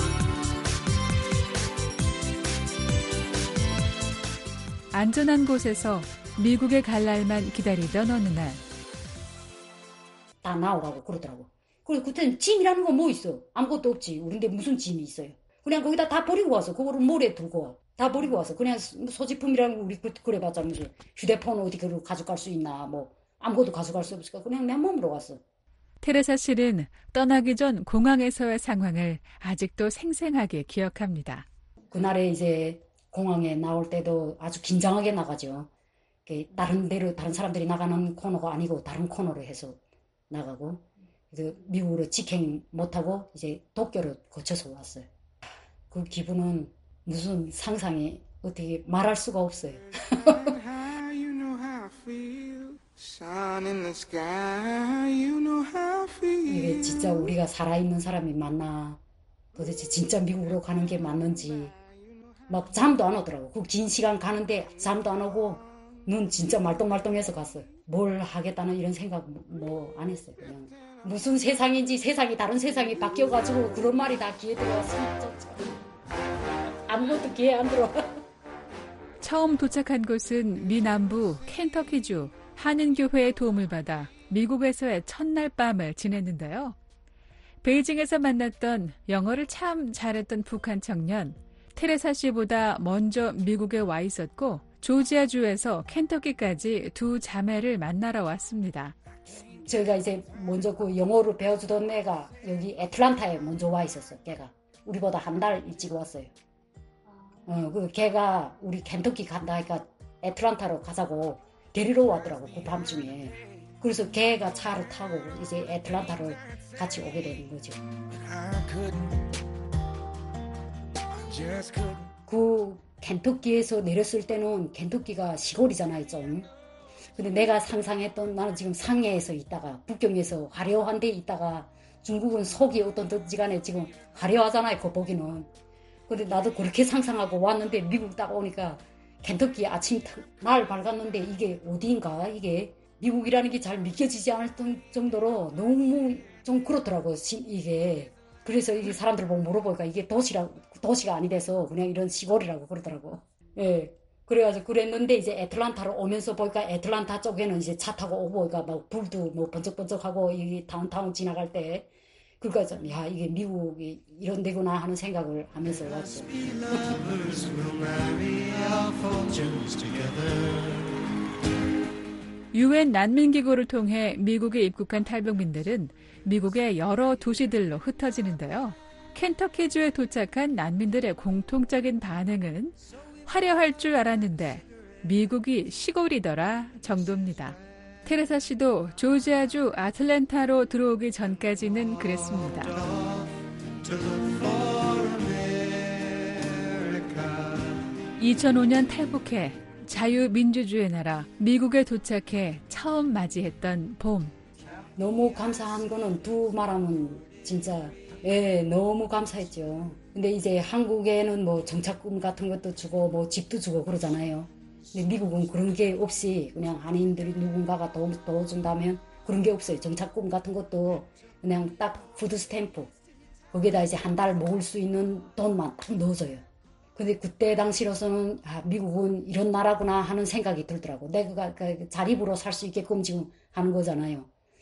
안전한 곳에서 미국에 갈 날만 기다리던 어느 날. 다 나오라고 그러더라고. 그래, 그때는 짐이라는 건 뭐 있어? 아무것도 없지. 우리인데 무슨 짐이 있어요? 그냥 거기다 다 버리고 와서 그거를 모래 두고 와. 다 버리고 와서 그냥 소지품이라는 거 우리 그래봤자 무슨 휴대폰 어디 그걸 가져갈 수 있나, 뭐 아무것도 가져갈 수 없으니까 그냥 내 몸으로 왔어. 테레사 씨는 떠나기 전 공항에서의 상황을 아직도 생생하게 기억합니다. 그날에 이제 공항에 나올 때도 아주 긴장하게 나가죠. 다른 데로 다른 사람들이 나가는 코너가 아니고 다른 코너로 해서 나가고, 미국으로 직행 못하고 이제 도쿄로 거쳐서 왔어요. 그 기분은 무슨 상상이 어떻게 말할 수가 없어요. 이게 진짜 우리가 살아있는 사람이 맞나, 도대체 진짜 미국으로 가는 게 맞는지. 막 잠도 안 오더라고. 그 긴 시간 가는데 잠도 안 오고 눈 진짜 말똥말똥해서 갔어요. 뭘 하겠다는 이런 생각 뭐 안 했어요. 그냥 무슨 세상인지, 세상이 다른 세상이 바뀌어가지고 그런 말이 다 귀에 들어왔어. 아무것도 귀에 안 들어. 처음 도착한 곳은 미 남부 켄터키주 한인교회의 도움을 받아 미국에서의 첫날 밤을 지냈는데요. 베이징에서 만났던 영어를 참 잘했던 북한 청년, 테레사 씨보다 먼저 미국에 와 있었고 조지아주에서 켄터키까지 두 자매를 만나러 왔습니다. 저희가 이제 먼저 그 영어를 배워주던 애가 여기 애틀란타에 먼저 와 있었어. 걔가 우리보다 한 달 일찍 왔어요. 그 걔가 우리 켄터키 간다 하니까 애틀란타로 가자고 데리러 왔더라고, 그 밤중에. 그래서 걔가 차를 타고 이제 애틀란타를 같이 오게 되는 거죠. 그 켄터키에서 내렸을 때는 켄터키가 시골이잖아요, 좀. 근데 내가 상상했던, 나는 지금 상해에서 있다가 북경에서 화려한 데 있다가 중국은 속이 어떤지 간에 지금 화려하잖아요, 거기는. 근데 나도 그렇게 상상하고 왔는데 미국 딱 오니까 켄터키 아침 날 밝았는데 이게 어디인가, 이게 미국이라는 게 잘 믿겨지지 않을 정도로 너무 좀 그렇더라고요, 이게. 그래서 이게 사람들 보고 물어보니까 이게 도시가 아니 돼서 그냥 이런 시골이라고 그러더라고. 예. 그래가지고 그랬는데 이제 애틀란타로 오면서 보니까 애틀란타 쪽에는 이제 차 타고 오고 보니까 막 불도 뭐 번쩍번쩍하고 이 다운타운 지나갈 때, 그러니까 좀, 야, 이게 미국이 이런 데구나 하는 생각을 하면서 왔죠. 유엔 난민기구를 통해 미국에 입국한 탈북민들은 미국의 여러 도시들로 흩어지는데요. 켄터키주에 도착한 난민들의 공통적인 반응은 화려할 줄 알았는데 미국이 시골이더라 정도입니다. 테레사 씨도 조지아주 아틀랜타로 들어오기 전까지는 그랬습니다. 2005년 탈북해 자유민주주의 나라 미국에 도착해 처음 맞이했던 봄. 너무 감사한 거는 두 말하면 진짜 너무 감사했죠. 근데 이제 한국에는 뭐 정착금 같은 것도 주고 뭐 집도 주고 그러잖아요. 근데 미국은 그런 게 없이 그냥 한인들이 누군가가 도와준다면 그런 게 없어요. 정착금 같은 것도 그냥 딱 푸드 스탬프 거기다 이제 한 달 먹을 수 있는 돈만 딱 넣어줘요. 근데 그때 당시로서는 미국은 이런 나라구나 하는 생각이 들더라고. 내가 자립으로 살 수 있게끔 지금 하는 거잖아요.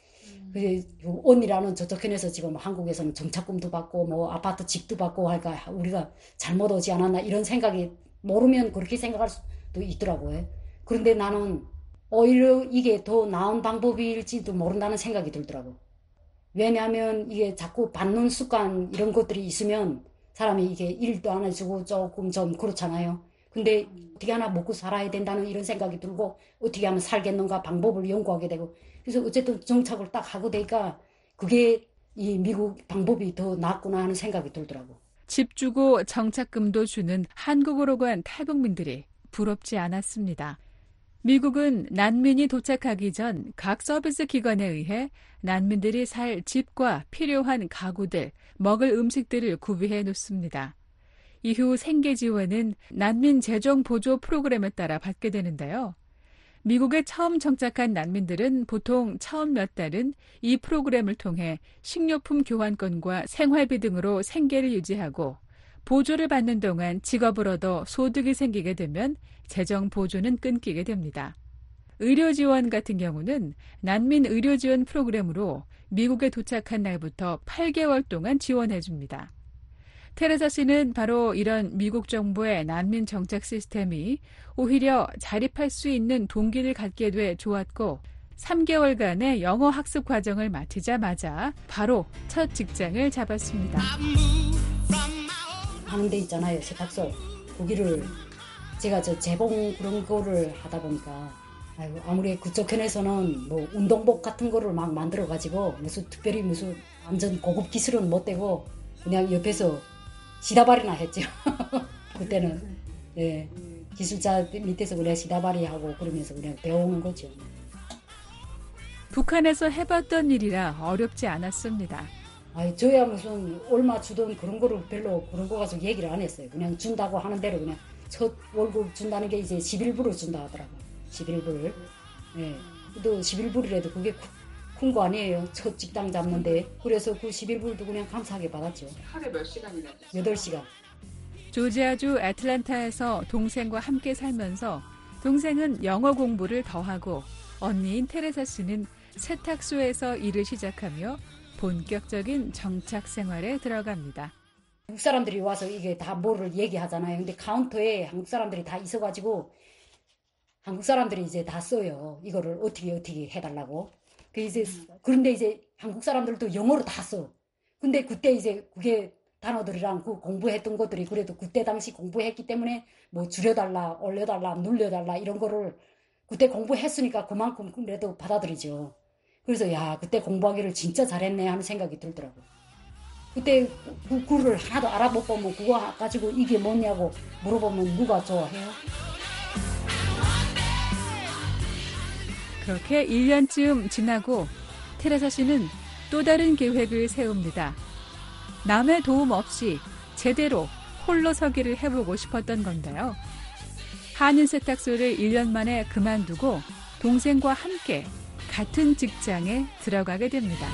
언니라는 저쪽편에서 지금 한국에서는 정착금도 받고 뭐 아파트 집도 받고 하니까 우리가 잘못 오지 않았나 이런 생각이 모르면 그렇게 생각할 수도 있더라고요. 그런데 나는 오히려 이게 더 나은 방법일지도 모른다는 생각이 들더라고. 왜냐하면 이게 자꾸 받는 습관 이런 것들이 있으면 사람이 이게 일도 안 해주고 조금 좀 그렇잖아요. 근데 어떻게 하나 먹고 살아야 된다는 이런 생각이 들고 어떻게 하면 살겠는가 방법을 연구하게 되고 그래서 어쨌든 정착을 딱 하고 되니까 그게 이 미국 방법이 더 낫구나 하는 생각이 들더라고. 집 주고 정착금도 주는 한국으로 간 탈북민들이 부럽지 않았습니다. 미국은 난민이 도착하기 전 각 서비스 기관에 의해 난민들이 살 집과 필요한 가구들, 먹을 음식들을 구비해 놓습니다. 이후 생계 지원은 난민 재정 보조 프로그램에 따라 받게 되는데요. 미국에 처음 정착한 난민들은 보통 처음 몇 달은 이 프로그램을 통해 식료품 교환권과 생활비 등으로 생계를 유지하고 보조를 받는 동안 직업을 얻어 소득이 생기게 되면 재정 보조는 끊기게 됩니다. 의료 지원 같은 경우는 난민 의료 지원 프로그램으로 미국에 도착한 날부터 8개월 동안 지원해 줍니다. 테레사 씨는 바로 이런 미국 정부의 난민 정착 시스템이 오히려 자립할 수 있는 동기를 갖게 돼 좋았고 3개월간의 영어 학습 과정을 마치자마자 바로 첫 직장을 잡았습니다. 하는 데 있잖아요. 세탁소. 거기를 제가 재봉 그런 거를 하다 보니까 아무리 그쪽 편에서는 뭐 운동복 같은 거를 막 만들어가지고 무슨 특별히 무슨 완전 고급 기술은 못 되고 그냥 옆에서 시다발이나 했죠. 그때는 예, 기술자 밑에서 그냥 시다발이 하고 그러면서 그냥 배우는 거죠. 북한에서 해봤던 일이라 어렵지 않았습니다. 저야 무슨 얼마 주던 그런 거를 별로 그런 거 가지고 얘기를 안 했어요. 그냥 준다고 하는 대로 그냥 첫 월급 준다는 게 이제 11불을 준다 하더라고요. 11불. 예. 또 11불이라도 그게 큰 거 아니에요. 첫 직장 잡는데. 그래서 그 11불도 그냥 감사하게 받았죠. 하루에 몇 시간이나? 8시간. 조지아주 애틀랜타에서 동생과 함께 살면서 동생은 영어 공부를 더하고 언니인 테레사 씨는 세탁소에서 일을 시작하며 본격적인 정착 생활에 들어갑니다. 한국 사람들이 와서 이게 다 뭐를 얘기하잖아요. 근데 카운터에 한국 사람들이 다 있어가지고 한국 사람들이 이제 다 써요. 이거를 어떻게 해달라고. 그런데 이제 한국 사람들도 영어로 다 써. 근데 그때 이제 그게 단어들이랑 그 공부했던 것들이 그래도 그때 당시 공부했기 때문에 뭐 줄여달라, 올려달라, 눌려달라 이런 거를 그때 공부했으니까 그만큼 그래도 받아들이죠. 그래서 야 그때 공부하기를 진짜 잘했네 하는 생각이 들더라고. 그때 그 글을 하나도 알아못 보면 그거 가지고 이게 뭐냐고 물어보면 누가 좋아해요? 그렇게 1년쯤 지나고 테레사 씨는 또 다른 계획을 세웁니다. 남의 도움 없이 제대로 홀로 서기를 해보고 싶었던 건데요. 한인 세탁소를 1년 만에 그만두고 동생과 함께 같은 직장에 들어가게 됩니다.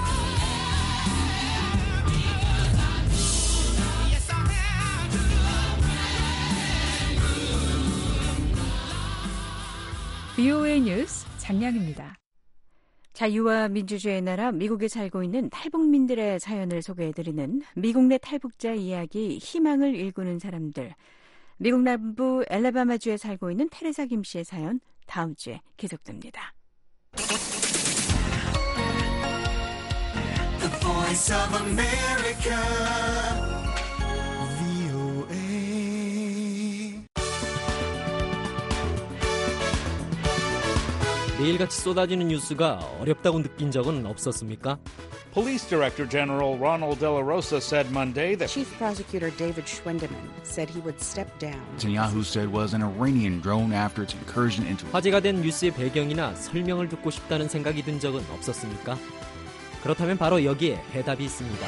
VOA 뉴스 장량입니다. 자유와 민주주의의 나라 미국에 살고 있는 탈북민들의 사연을 소개해드리는 미국 내 탈북자 이야기 희망을 일구는 사람들. 미국 남부 엘라바마주에 살고 있는 테레사 김 씨의 사연 다음 주에 계속됩니다. The Voice of America, VOA. 매일같이 쏟아지는 뉴스가 어렵다고 느낀 적은 없었습니까? Police Director General Ronald De La Rosa said Monday that Chief Prosecutor David Schwendeman said he would step down. Netanyahu said was an Iranian drone after its incursion into. 화제가 된 뉴스의 배경이나 설명을 듣고 싶다는 생각이 든 적은 없었습니까? 그렇다면 바로 여기에 해답이 있습니다.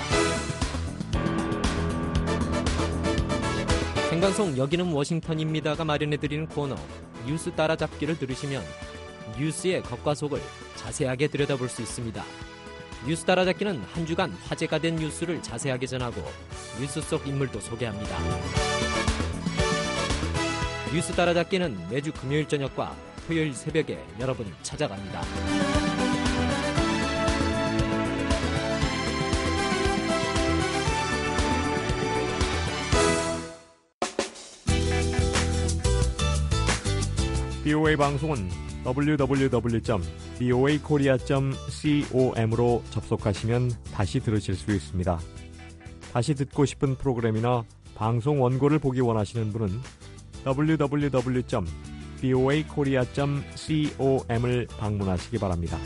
생방송 여기는 워싱턴입니다가 마련해드리는 코너 뉴스 따라잡기를 들으시면 뉴스의 겉과 속을 자세하게 들여다볼 수 있습니다. 뉴스 따라잡기는 한 주간 화제가 된 뉴스를 자세하게 전하고 뉴스 속 인물도 소개합니다. 뉴스 따라잡기는 매주 금요일 저녁과 토요일 새벽에 여러분을 찾아갑니다. BOA 방송은 www.boakorea.com으로 접속하시면 다시 들으실 수 있습니다. 다시 듣고 싶은 프로그램이나 방송 원고를 보기 원하시는 분은 www.boakorea.com을 방문하시기 바랍니다.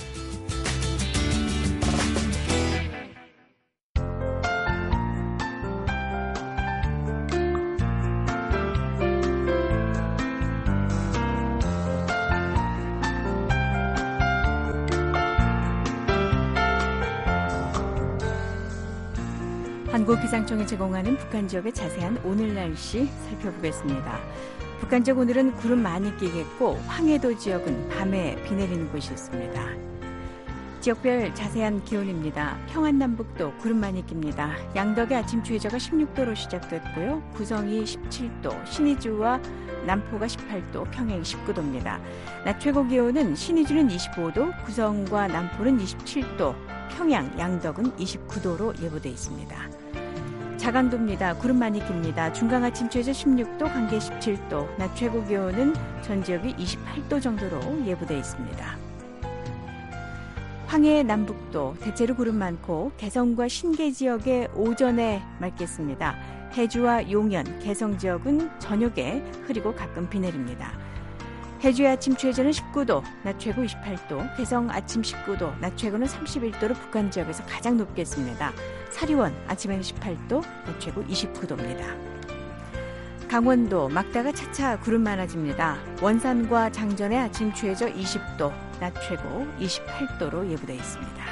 한국기상청이 제공하는 북한 지역의 자세한 오늘 날씨 살펴보겠습니다. 북한 지역 오늘은 구름 많이 끼겠고 황해도 지역은 밤에 비 내리는 곳이 있습니다. 지역별 자세한 기온입니다. 평안남북도 구름 많이 낍니다. 양덕의 아침 최저가 16도로 시작됐고요. 구성이 17도, 신의주와 남포가 18도, 평양이 19도입니다. 낮 최고 기온은 신의주는 25도, 구성과 남포는 27도, 평양, 양덕은 29도로 예보돼 있습니다. 자강도입니다. 구름 많이 낍니다. 중강 아침 최저 16도, 강계 17도, 낮 최고 기온은 전 지역이 28도 정도로 예보돼 있습니다. 황해 남북도 대체로 구름 많고 개성과 신계 지역에 오전에 맑겠습니다. 해주와 용연, 개성 지역은 저녁에 흐리고 가끔 비 내립니다. 해주의 아침 최저는 19도, 낮 최고 28도, 개성 아침 19도, 낮 최고는 31도로 북한 지역에서 가장 높겠습니다. 사리원 아침에는 18도, 낮 최고 29도입니다. 강원도 막다가 차차 구름 많아집니다. 원산과 장전의 아침 최저 20도, 낮 최고 28도로 예보되어 있습니다.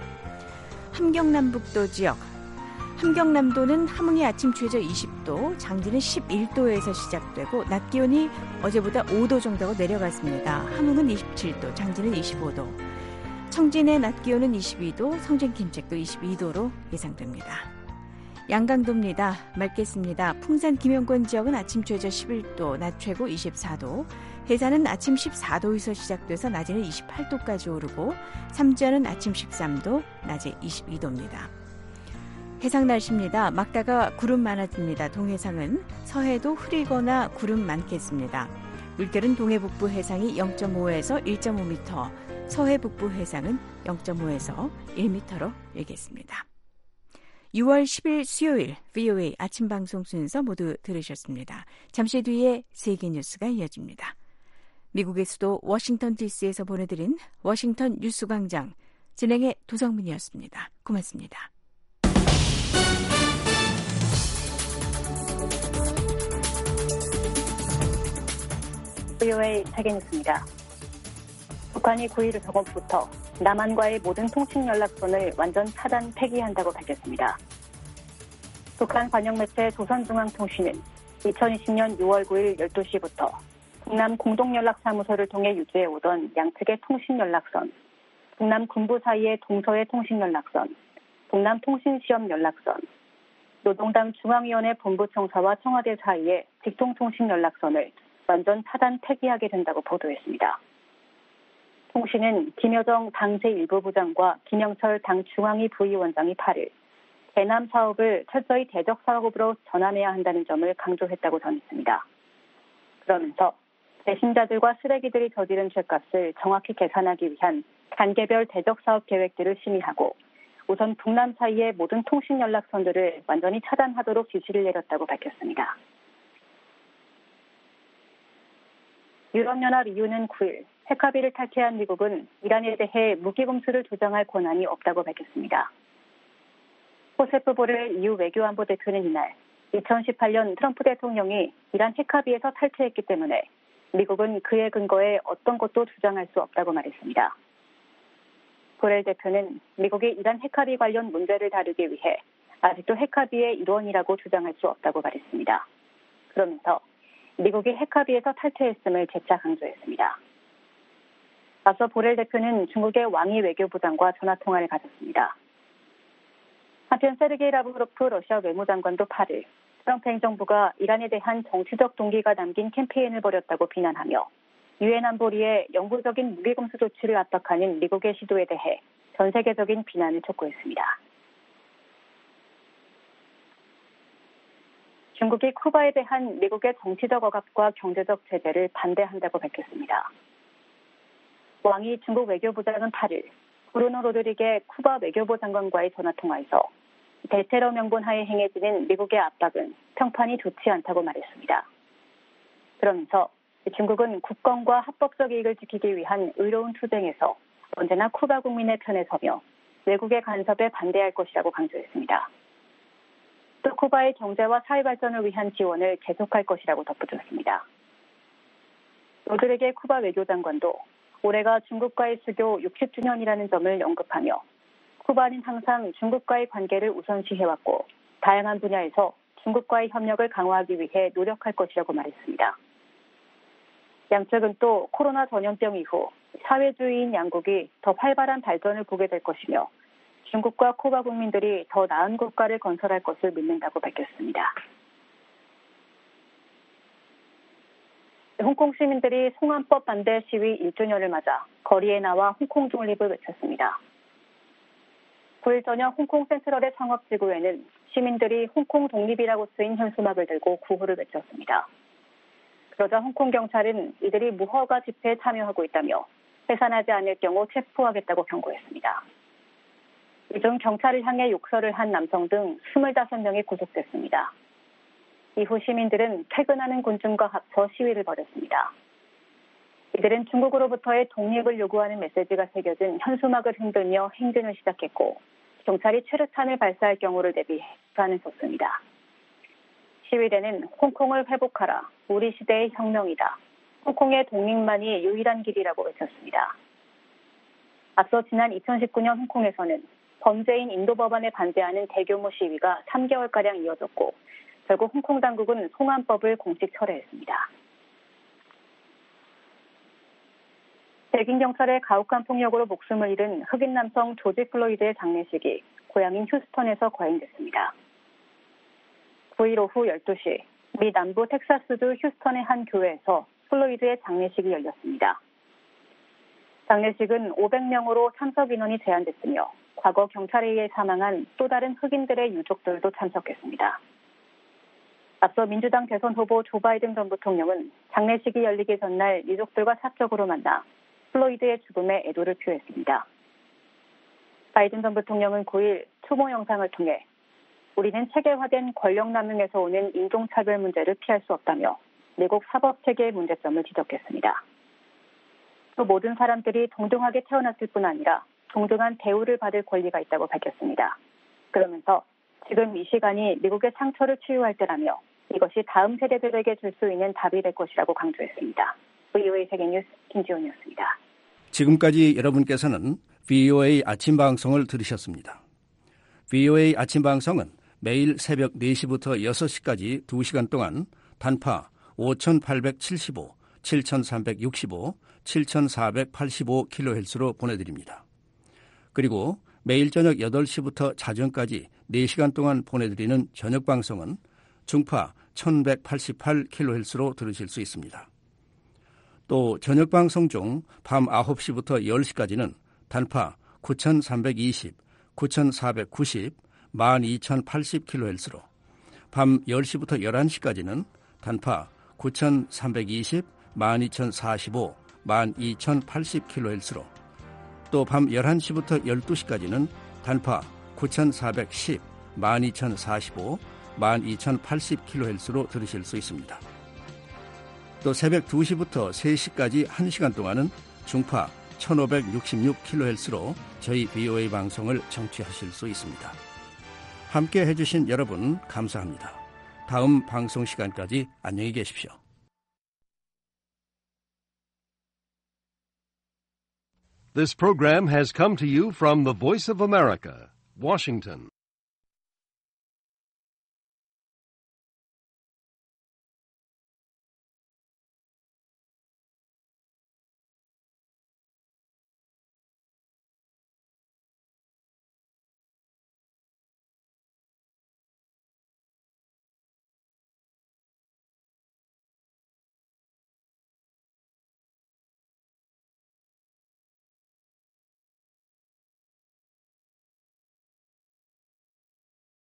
함경남북도 지역, 함경남도는 함흥이 아침 최저 20도, 장진은 11도에서 시작되고 낮 기온이 어제보다 5도 정도가 내려갔습니다. 함흥은 27도, 장진은 25도, 청진의 낮 기온은 22도, 성진 김책도 22도로 예상됩니다. 양강도입니다. 맑겠습니다. 풍산 김영권 지역은 아침 최저 11도, 낮 최고 24도, 해산은 아침 14도에서 시작돼서 낮에는 28도까지 오르고 삼주안은 아침 13도, 낮에 22도입니다. 해상 날씨입니다. 막다가 구름 많아집니다. 동해상은 서해도 흐리거나 구름 많겠습니다. 물결은 동해 북부 해상이 0.5에서 1.5m, 서해 북부 해상은 0.5에서 1m로 일겠습니다. 6월 10일 수요일 VOA 아침 방송 순서 모두 들으셨습니다. 잠시 뒤에 세계 뉴스가 이어집니다. 미국의 수도 워싱턴 DC에서 보내드린 워싱턴 뉴스 광장 진행의 도성민이었습니다. 고맙습니다. VOA 세계뉴스입니다. 북한이 9일 저녁부터 남한과의 모든 통신 연락선을 완전 차단 폐기한다고 밝혔습니다. 북한 관영 매체 조선중앙통신은 2020년 6월 9일 12시부터 북남 공동연락사무소를 통해 유지해오던 양측의 통신 연락선, 북남 군부 사이의 동서의 통신 연락선, 북남 통신시험 연락선, 노동당 중앙위원회 본부청사와 청와대 사이의 직통통신 연락선을 완전 차단 폐기하게 된다고 보도했습니다. 통신은 김여정 당 제1부 부장과 김영철 당 중앙위 부위원장이 8일 대남 사업을 철저히 대적 사업으로 전환해야 한다는 점을 강조했다고 전했습니다. 그러면서 배신자들과 쓰레기들이 저지른 죄값을 정확히 계산하기 위한 단계별 대적 사업 계획들을 심의하고 우선 북남 사이의 모든 통신 연락선들을 완전히 차단하도록 지시를 내렸다고 밝혔습니다. 유럽연합 EU는 9일 핵합의를 탈퇴한 미국은 이란에 대해 무기 공수를 조장할 권한이 없다고 밝혔습니다. 호세프 보렐 EU 외교안보 대표는 이날 2018년 트럼프 대통령이 이란 핵합의에서 탈퇴했기 때문에 미국은 그의 근거에 어떤 것도 주장할 수 없다고 말했습니다. 보렐 대표는 미국이 이란 핵합의 관련 문제를 다루기 위해 아직도 핵합의의 일원이라고 주장할 수 없다고 말했습니다. 그러면서 미국이 핵합의에서 탈퇴했음을 재차 강조했습니다. 앞서 보렐 대표는 중국의 왕이 외교부장과 전화통화를 가졌습니다. 한편 세르게이 라브로프 러시아 외무장관도 8일 트럼프 행정부가 이란에 대한 정치적 동기가 담긴 캠페인을 벌였다고 비난하며 유엔 안보리의 영구적인 무기금수 조치를 압박하는 미국의 시도에 대해 전 세계적인 비난을 촉구했습니다. 중국이 쿠바에 대한 미국의 정치적 억압과 경제적 제재를 반대한다고 밝혔습니다. 왕이 중국 외교부장은 8일 브루노 로드리게 쿠바 외교부 장관과의 전화통화에서 대테러 명분 하에 행해지는 미국의 압박은 평판이 좋지 않다고 말했습니다. 그러면서 중국은 국권과 합법적 이익을 지키기 위한 의로운 투쟁에서 언제나 쿠바 국민의 편에 서며 외국의 간섭에 반대할 것이라고 강조했습니다. 또 쿠바의 경제와 사회 발전을 위한 지원을 계속할 것이라고 덧붙였습니다. 로드리게 쿠바 외교장관도 올해가 중국과의 수교 60주년이라는 점을 언급하며 쿠바는 항상 중국과의 관계를 우선시해왔고 다양한 분야에서 중국과의 협력을 강화하기 위해 노력할 것이라고 말했습니다. 양측은 또 코로나 전염병 이후 사회주의인 양국이 더 활발한 발전을 보게 될 것이며 중국과 쿠바 국민들이 더 나은 국가를 건설할 것을 믿는다고 밝혔습니다. 홍콩 시민들이 송환법 반대 시위 1주년을 맞아 거리에 나와 홍콩 독립을 외쳤습니다. 9일 저녁 홍콩 센트럴의 상업지구에는 시민들이 홍콩 독립이라고 쓰인 현수막을 들고 구호를 외쳤습니다. 그러자 홍콩 경찰은 이들이 무허가 집회에 참여하고 있다며 해산하지 않을 경우 체포하겠다고 경고했습니다. 이 중 경찰을 향해 욕설을 한 남성 등 25명이 구속됐습니다. 이후 시민들은 퇴근하는 군중과 합쳐 시위를 벌였습니다. 이들은 중국으로부터의 독립을 요구하는 메시지가 새겨진 현수막을 흔들며 행진을 시작했고 경찰이 최루탄을 발사할 경우를 대비해 불안을 쏟습니다. 시위대는 홍콩을 회복하라, 우리 시대의 혁명이다, 홍콩의 독립만이 유일한 길이라고 외쳤습니다. 앞서 지난 2019년 홍콩에서는 범죄인 인도 법안에 반대하는 대규모 시위가 3개월가량 이어졌고 결국 홍콩 당국은 송환법을 공식 철회했습니다. 백인 경찰의 가혹한 폭력으로 목숨을 잃은 흑인 남성 조지 플로이드의 장례식이 고향인 휴스턴에서 거행됐습니다. 9일 오후 12시 미 남부 텍사스주 휴스턴의 한 교회에서 플로이드의 장례식이 열렸습니다. 장례식은 500명으로 참석 인원이 제한됐으며 과거 경찰에 의해 사망한 또 다른 흑인들의 유족들도 참석했습니다. 앞서 민주당 대선 후보 조 바이든 전 부통령은 장례식이 열리기 전날 유족들과 사적으로 만나 플로이드의 죽음에 애도를 표했습니다. 바이든 전 부통령은 9일 추모 영상을 통해 우리는 체계화된 권력남용에서 오는 인종차별 문제를 피할 수 없다며 미국 사법체계의 문제점을 지적했습니다. 또 모든 사람들이 동등하게 태어났을 뿐 아니라 동등한 대우를 받을 권리가 있다고 밝혔습니다. 그러면서 지금 이 시간이 미국의 상처를 치유할 때라며 이것이 다음 세대들에게 줄 수 있는 답이 될 것이라고 강조했습니다. VOA 세계뉴스 김지훈이었습니다. 지금까지 여러분께서는 VOA 아침 방송을 들으셨습니다. VOA 아침 방송은 매일 새벽 4시부터 6시까지 2시간 동안 단파 5875, 7365, 7485kHz로 보내드립니다. 그리고 매일 저녁 8시부터 자정까지 4시간 동안 보내드리는 저녁 방송은 중파 1188kHz로 들으실 수 있습니다. 또 저녁 방송 중 밤 9시부터 10시까지는 단파 9320, 9490, 12080kHz로 밤 10시부터 11시까지는 단파 9320, 12045, 12080kHz로 또 밤 11시부터 12시까지는 단파 9410, 12045, 12080kHz로 들으실 수 있습니다. 또 새벽 2시부터 3시까지 1시간 동안은 중파 1566kHz로 저희 VOA 방송을 청취하실 수 있습니다. 함께 해주신 여러분 감사합니다. 다음 방송 시간까지 안녕히 계십시오. This program has come to you from the Voice of America, Washington.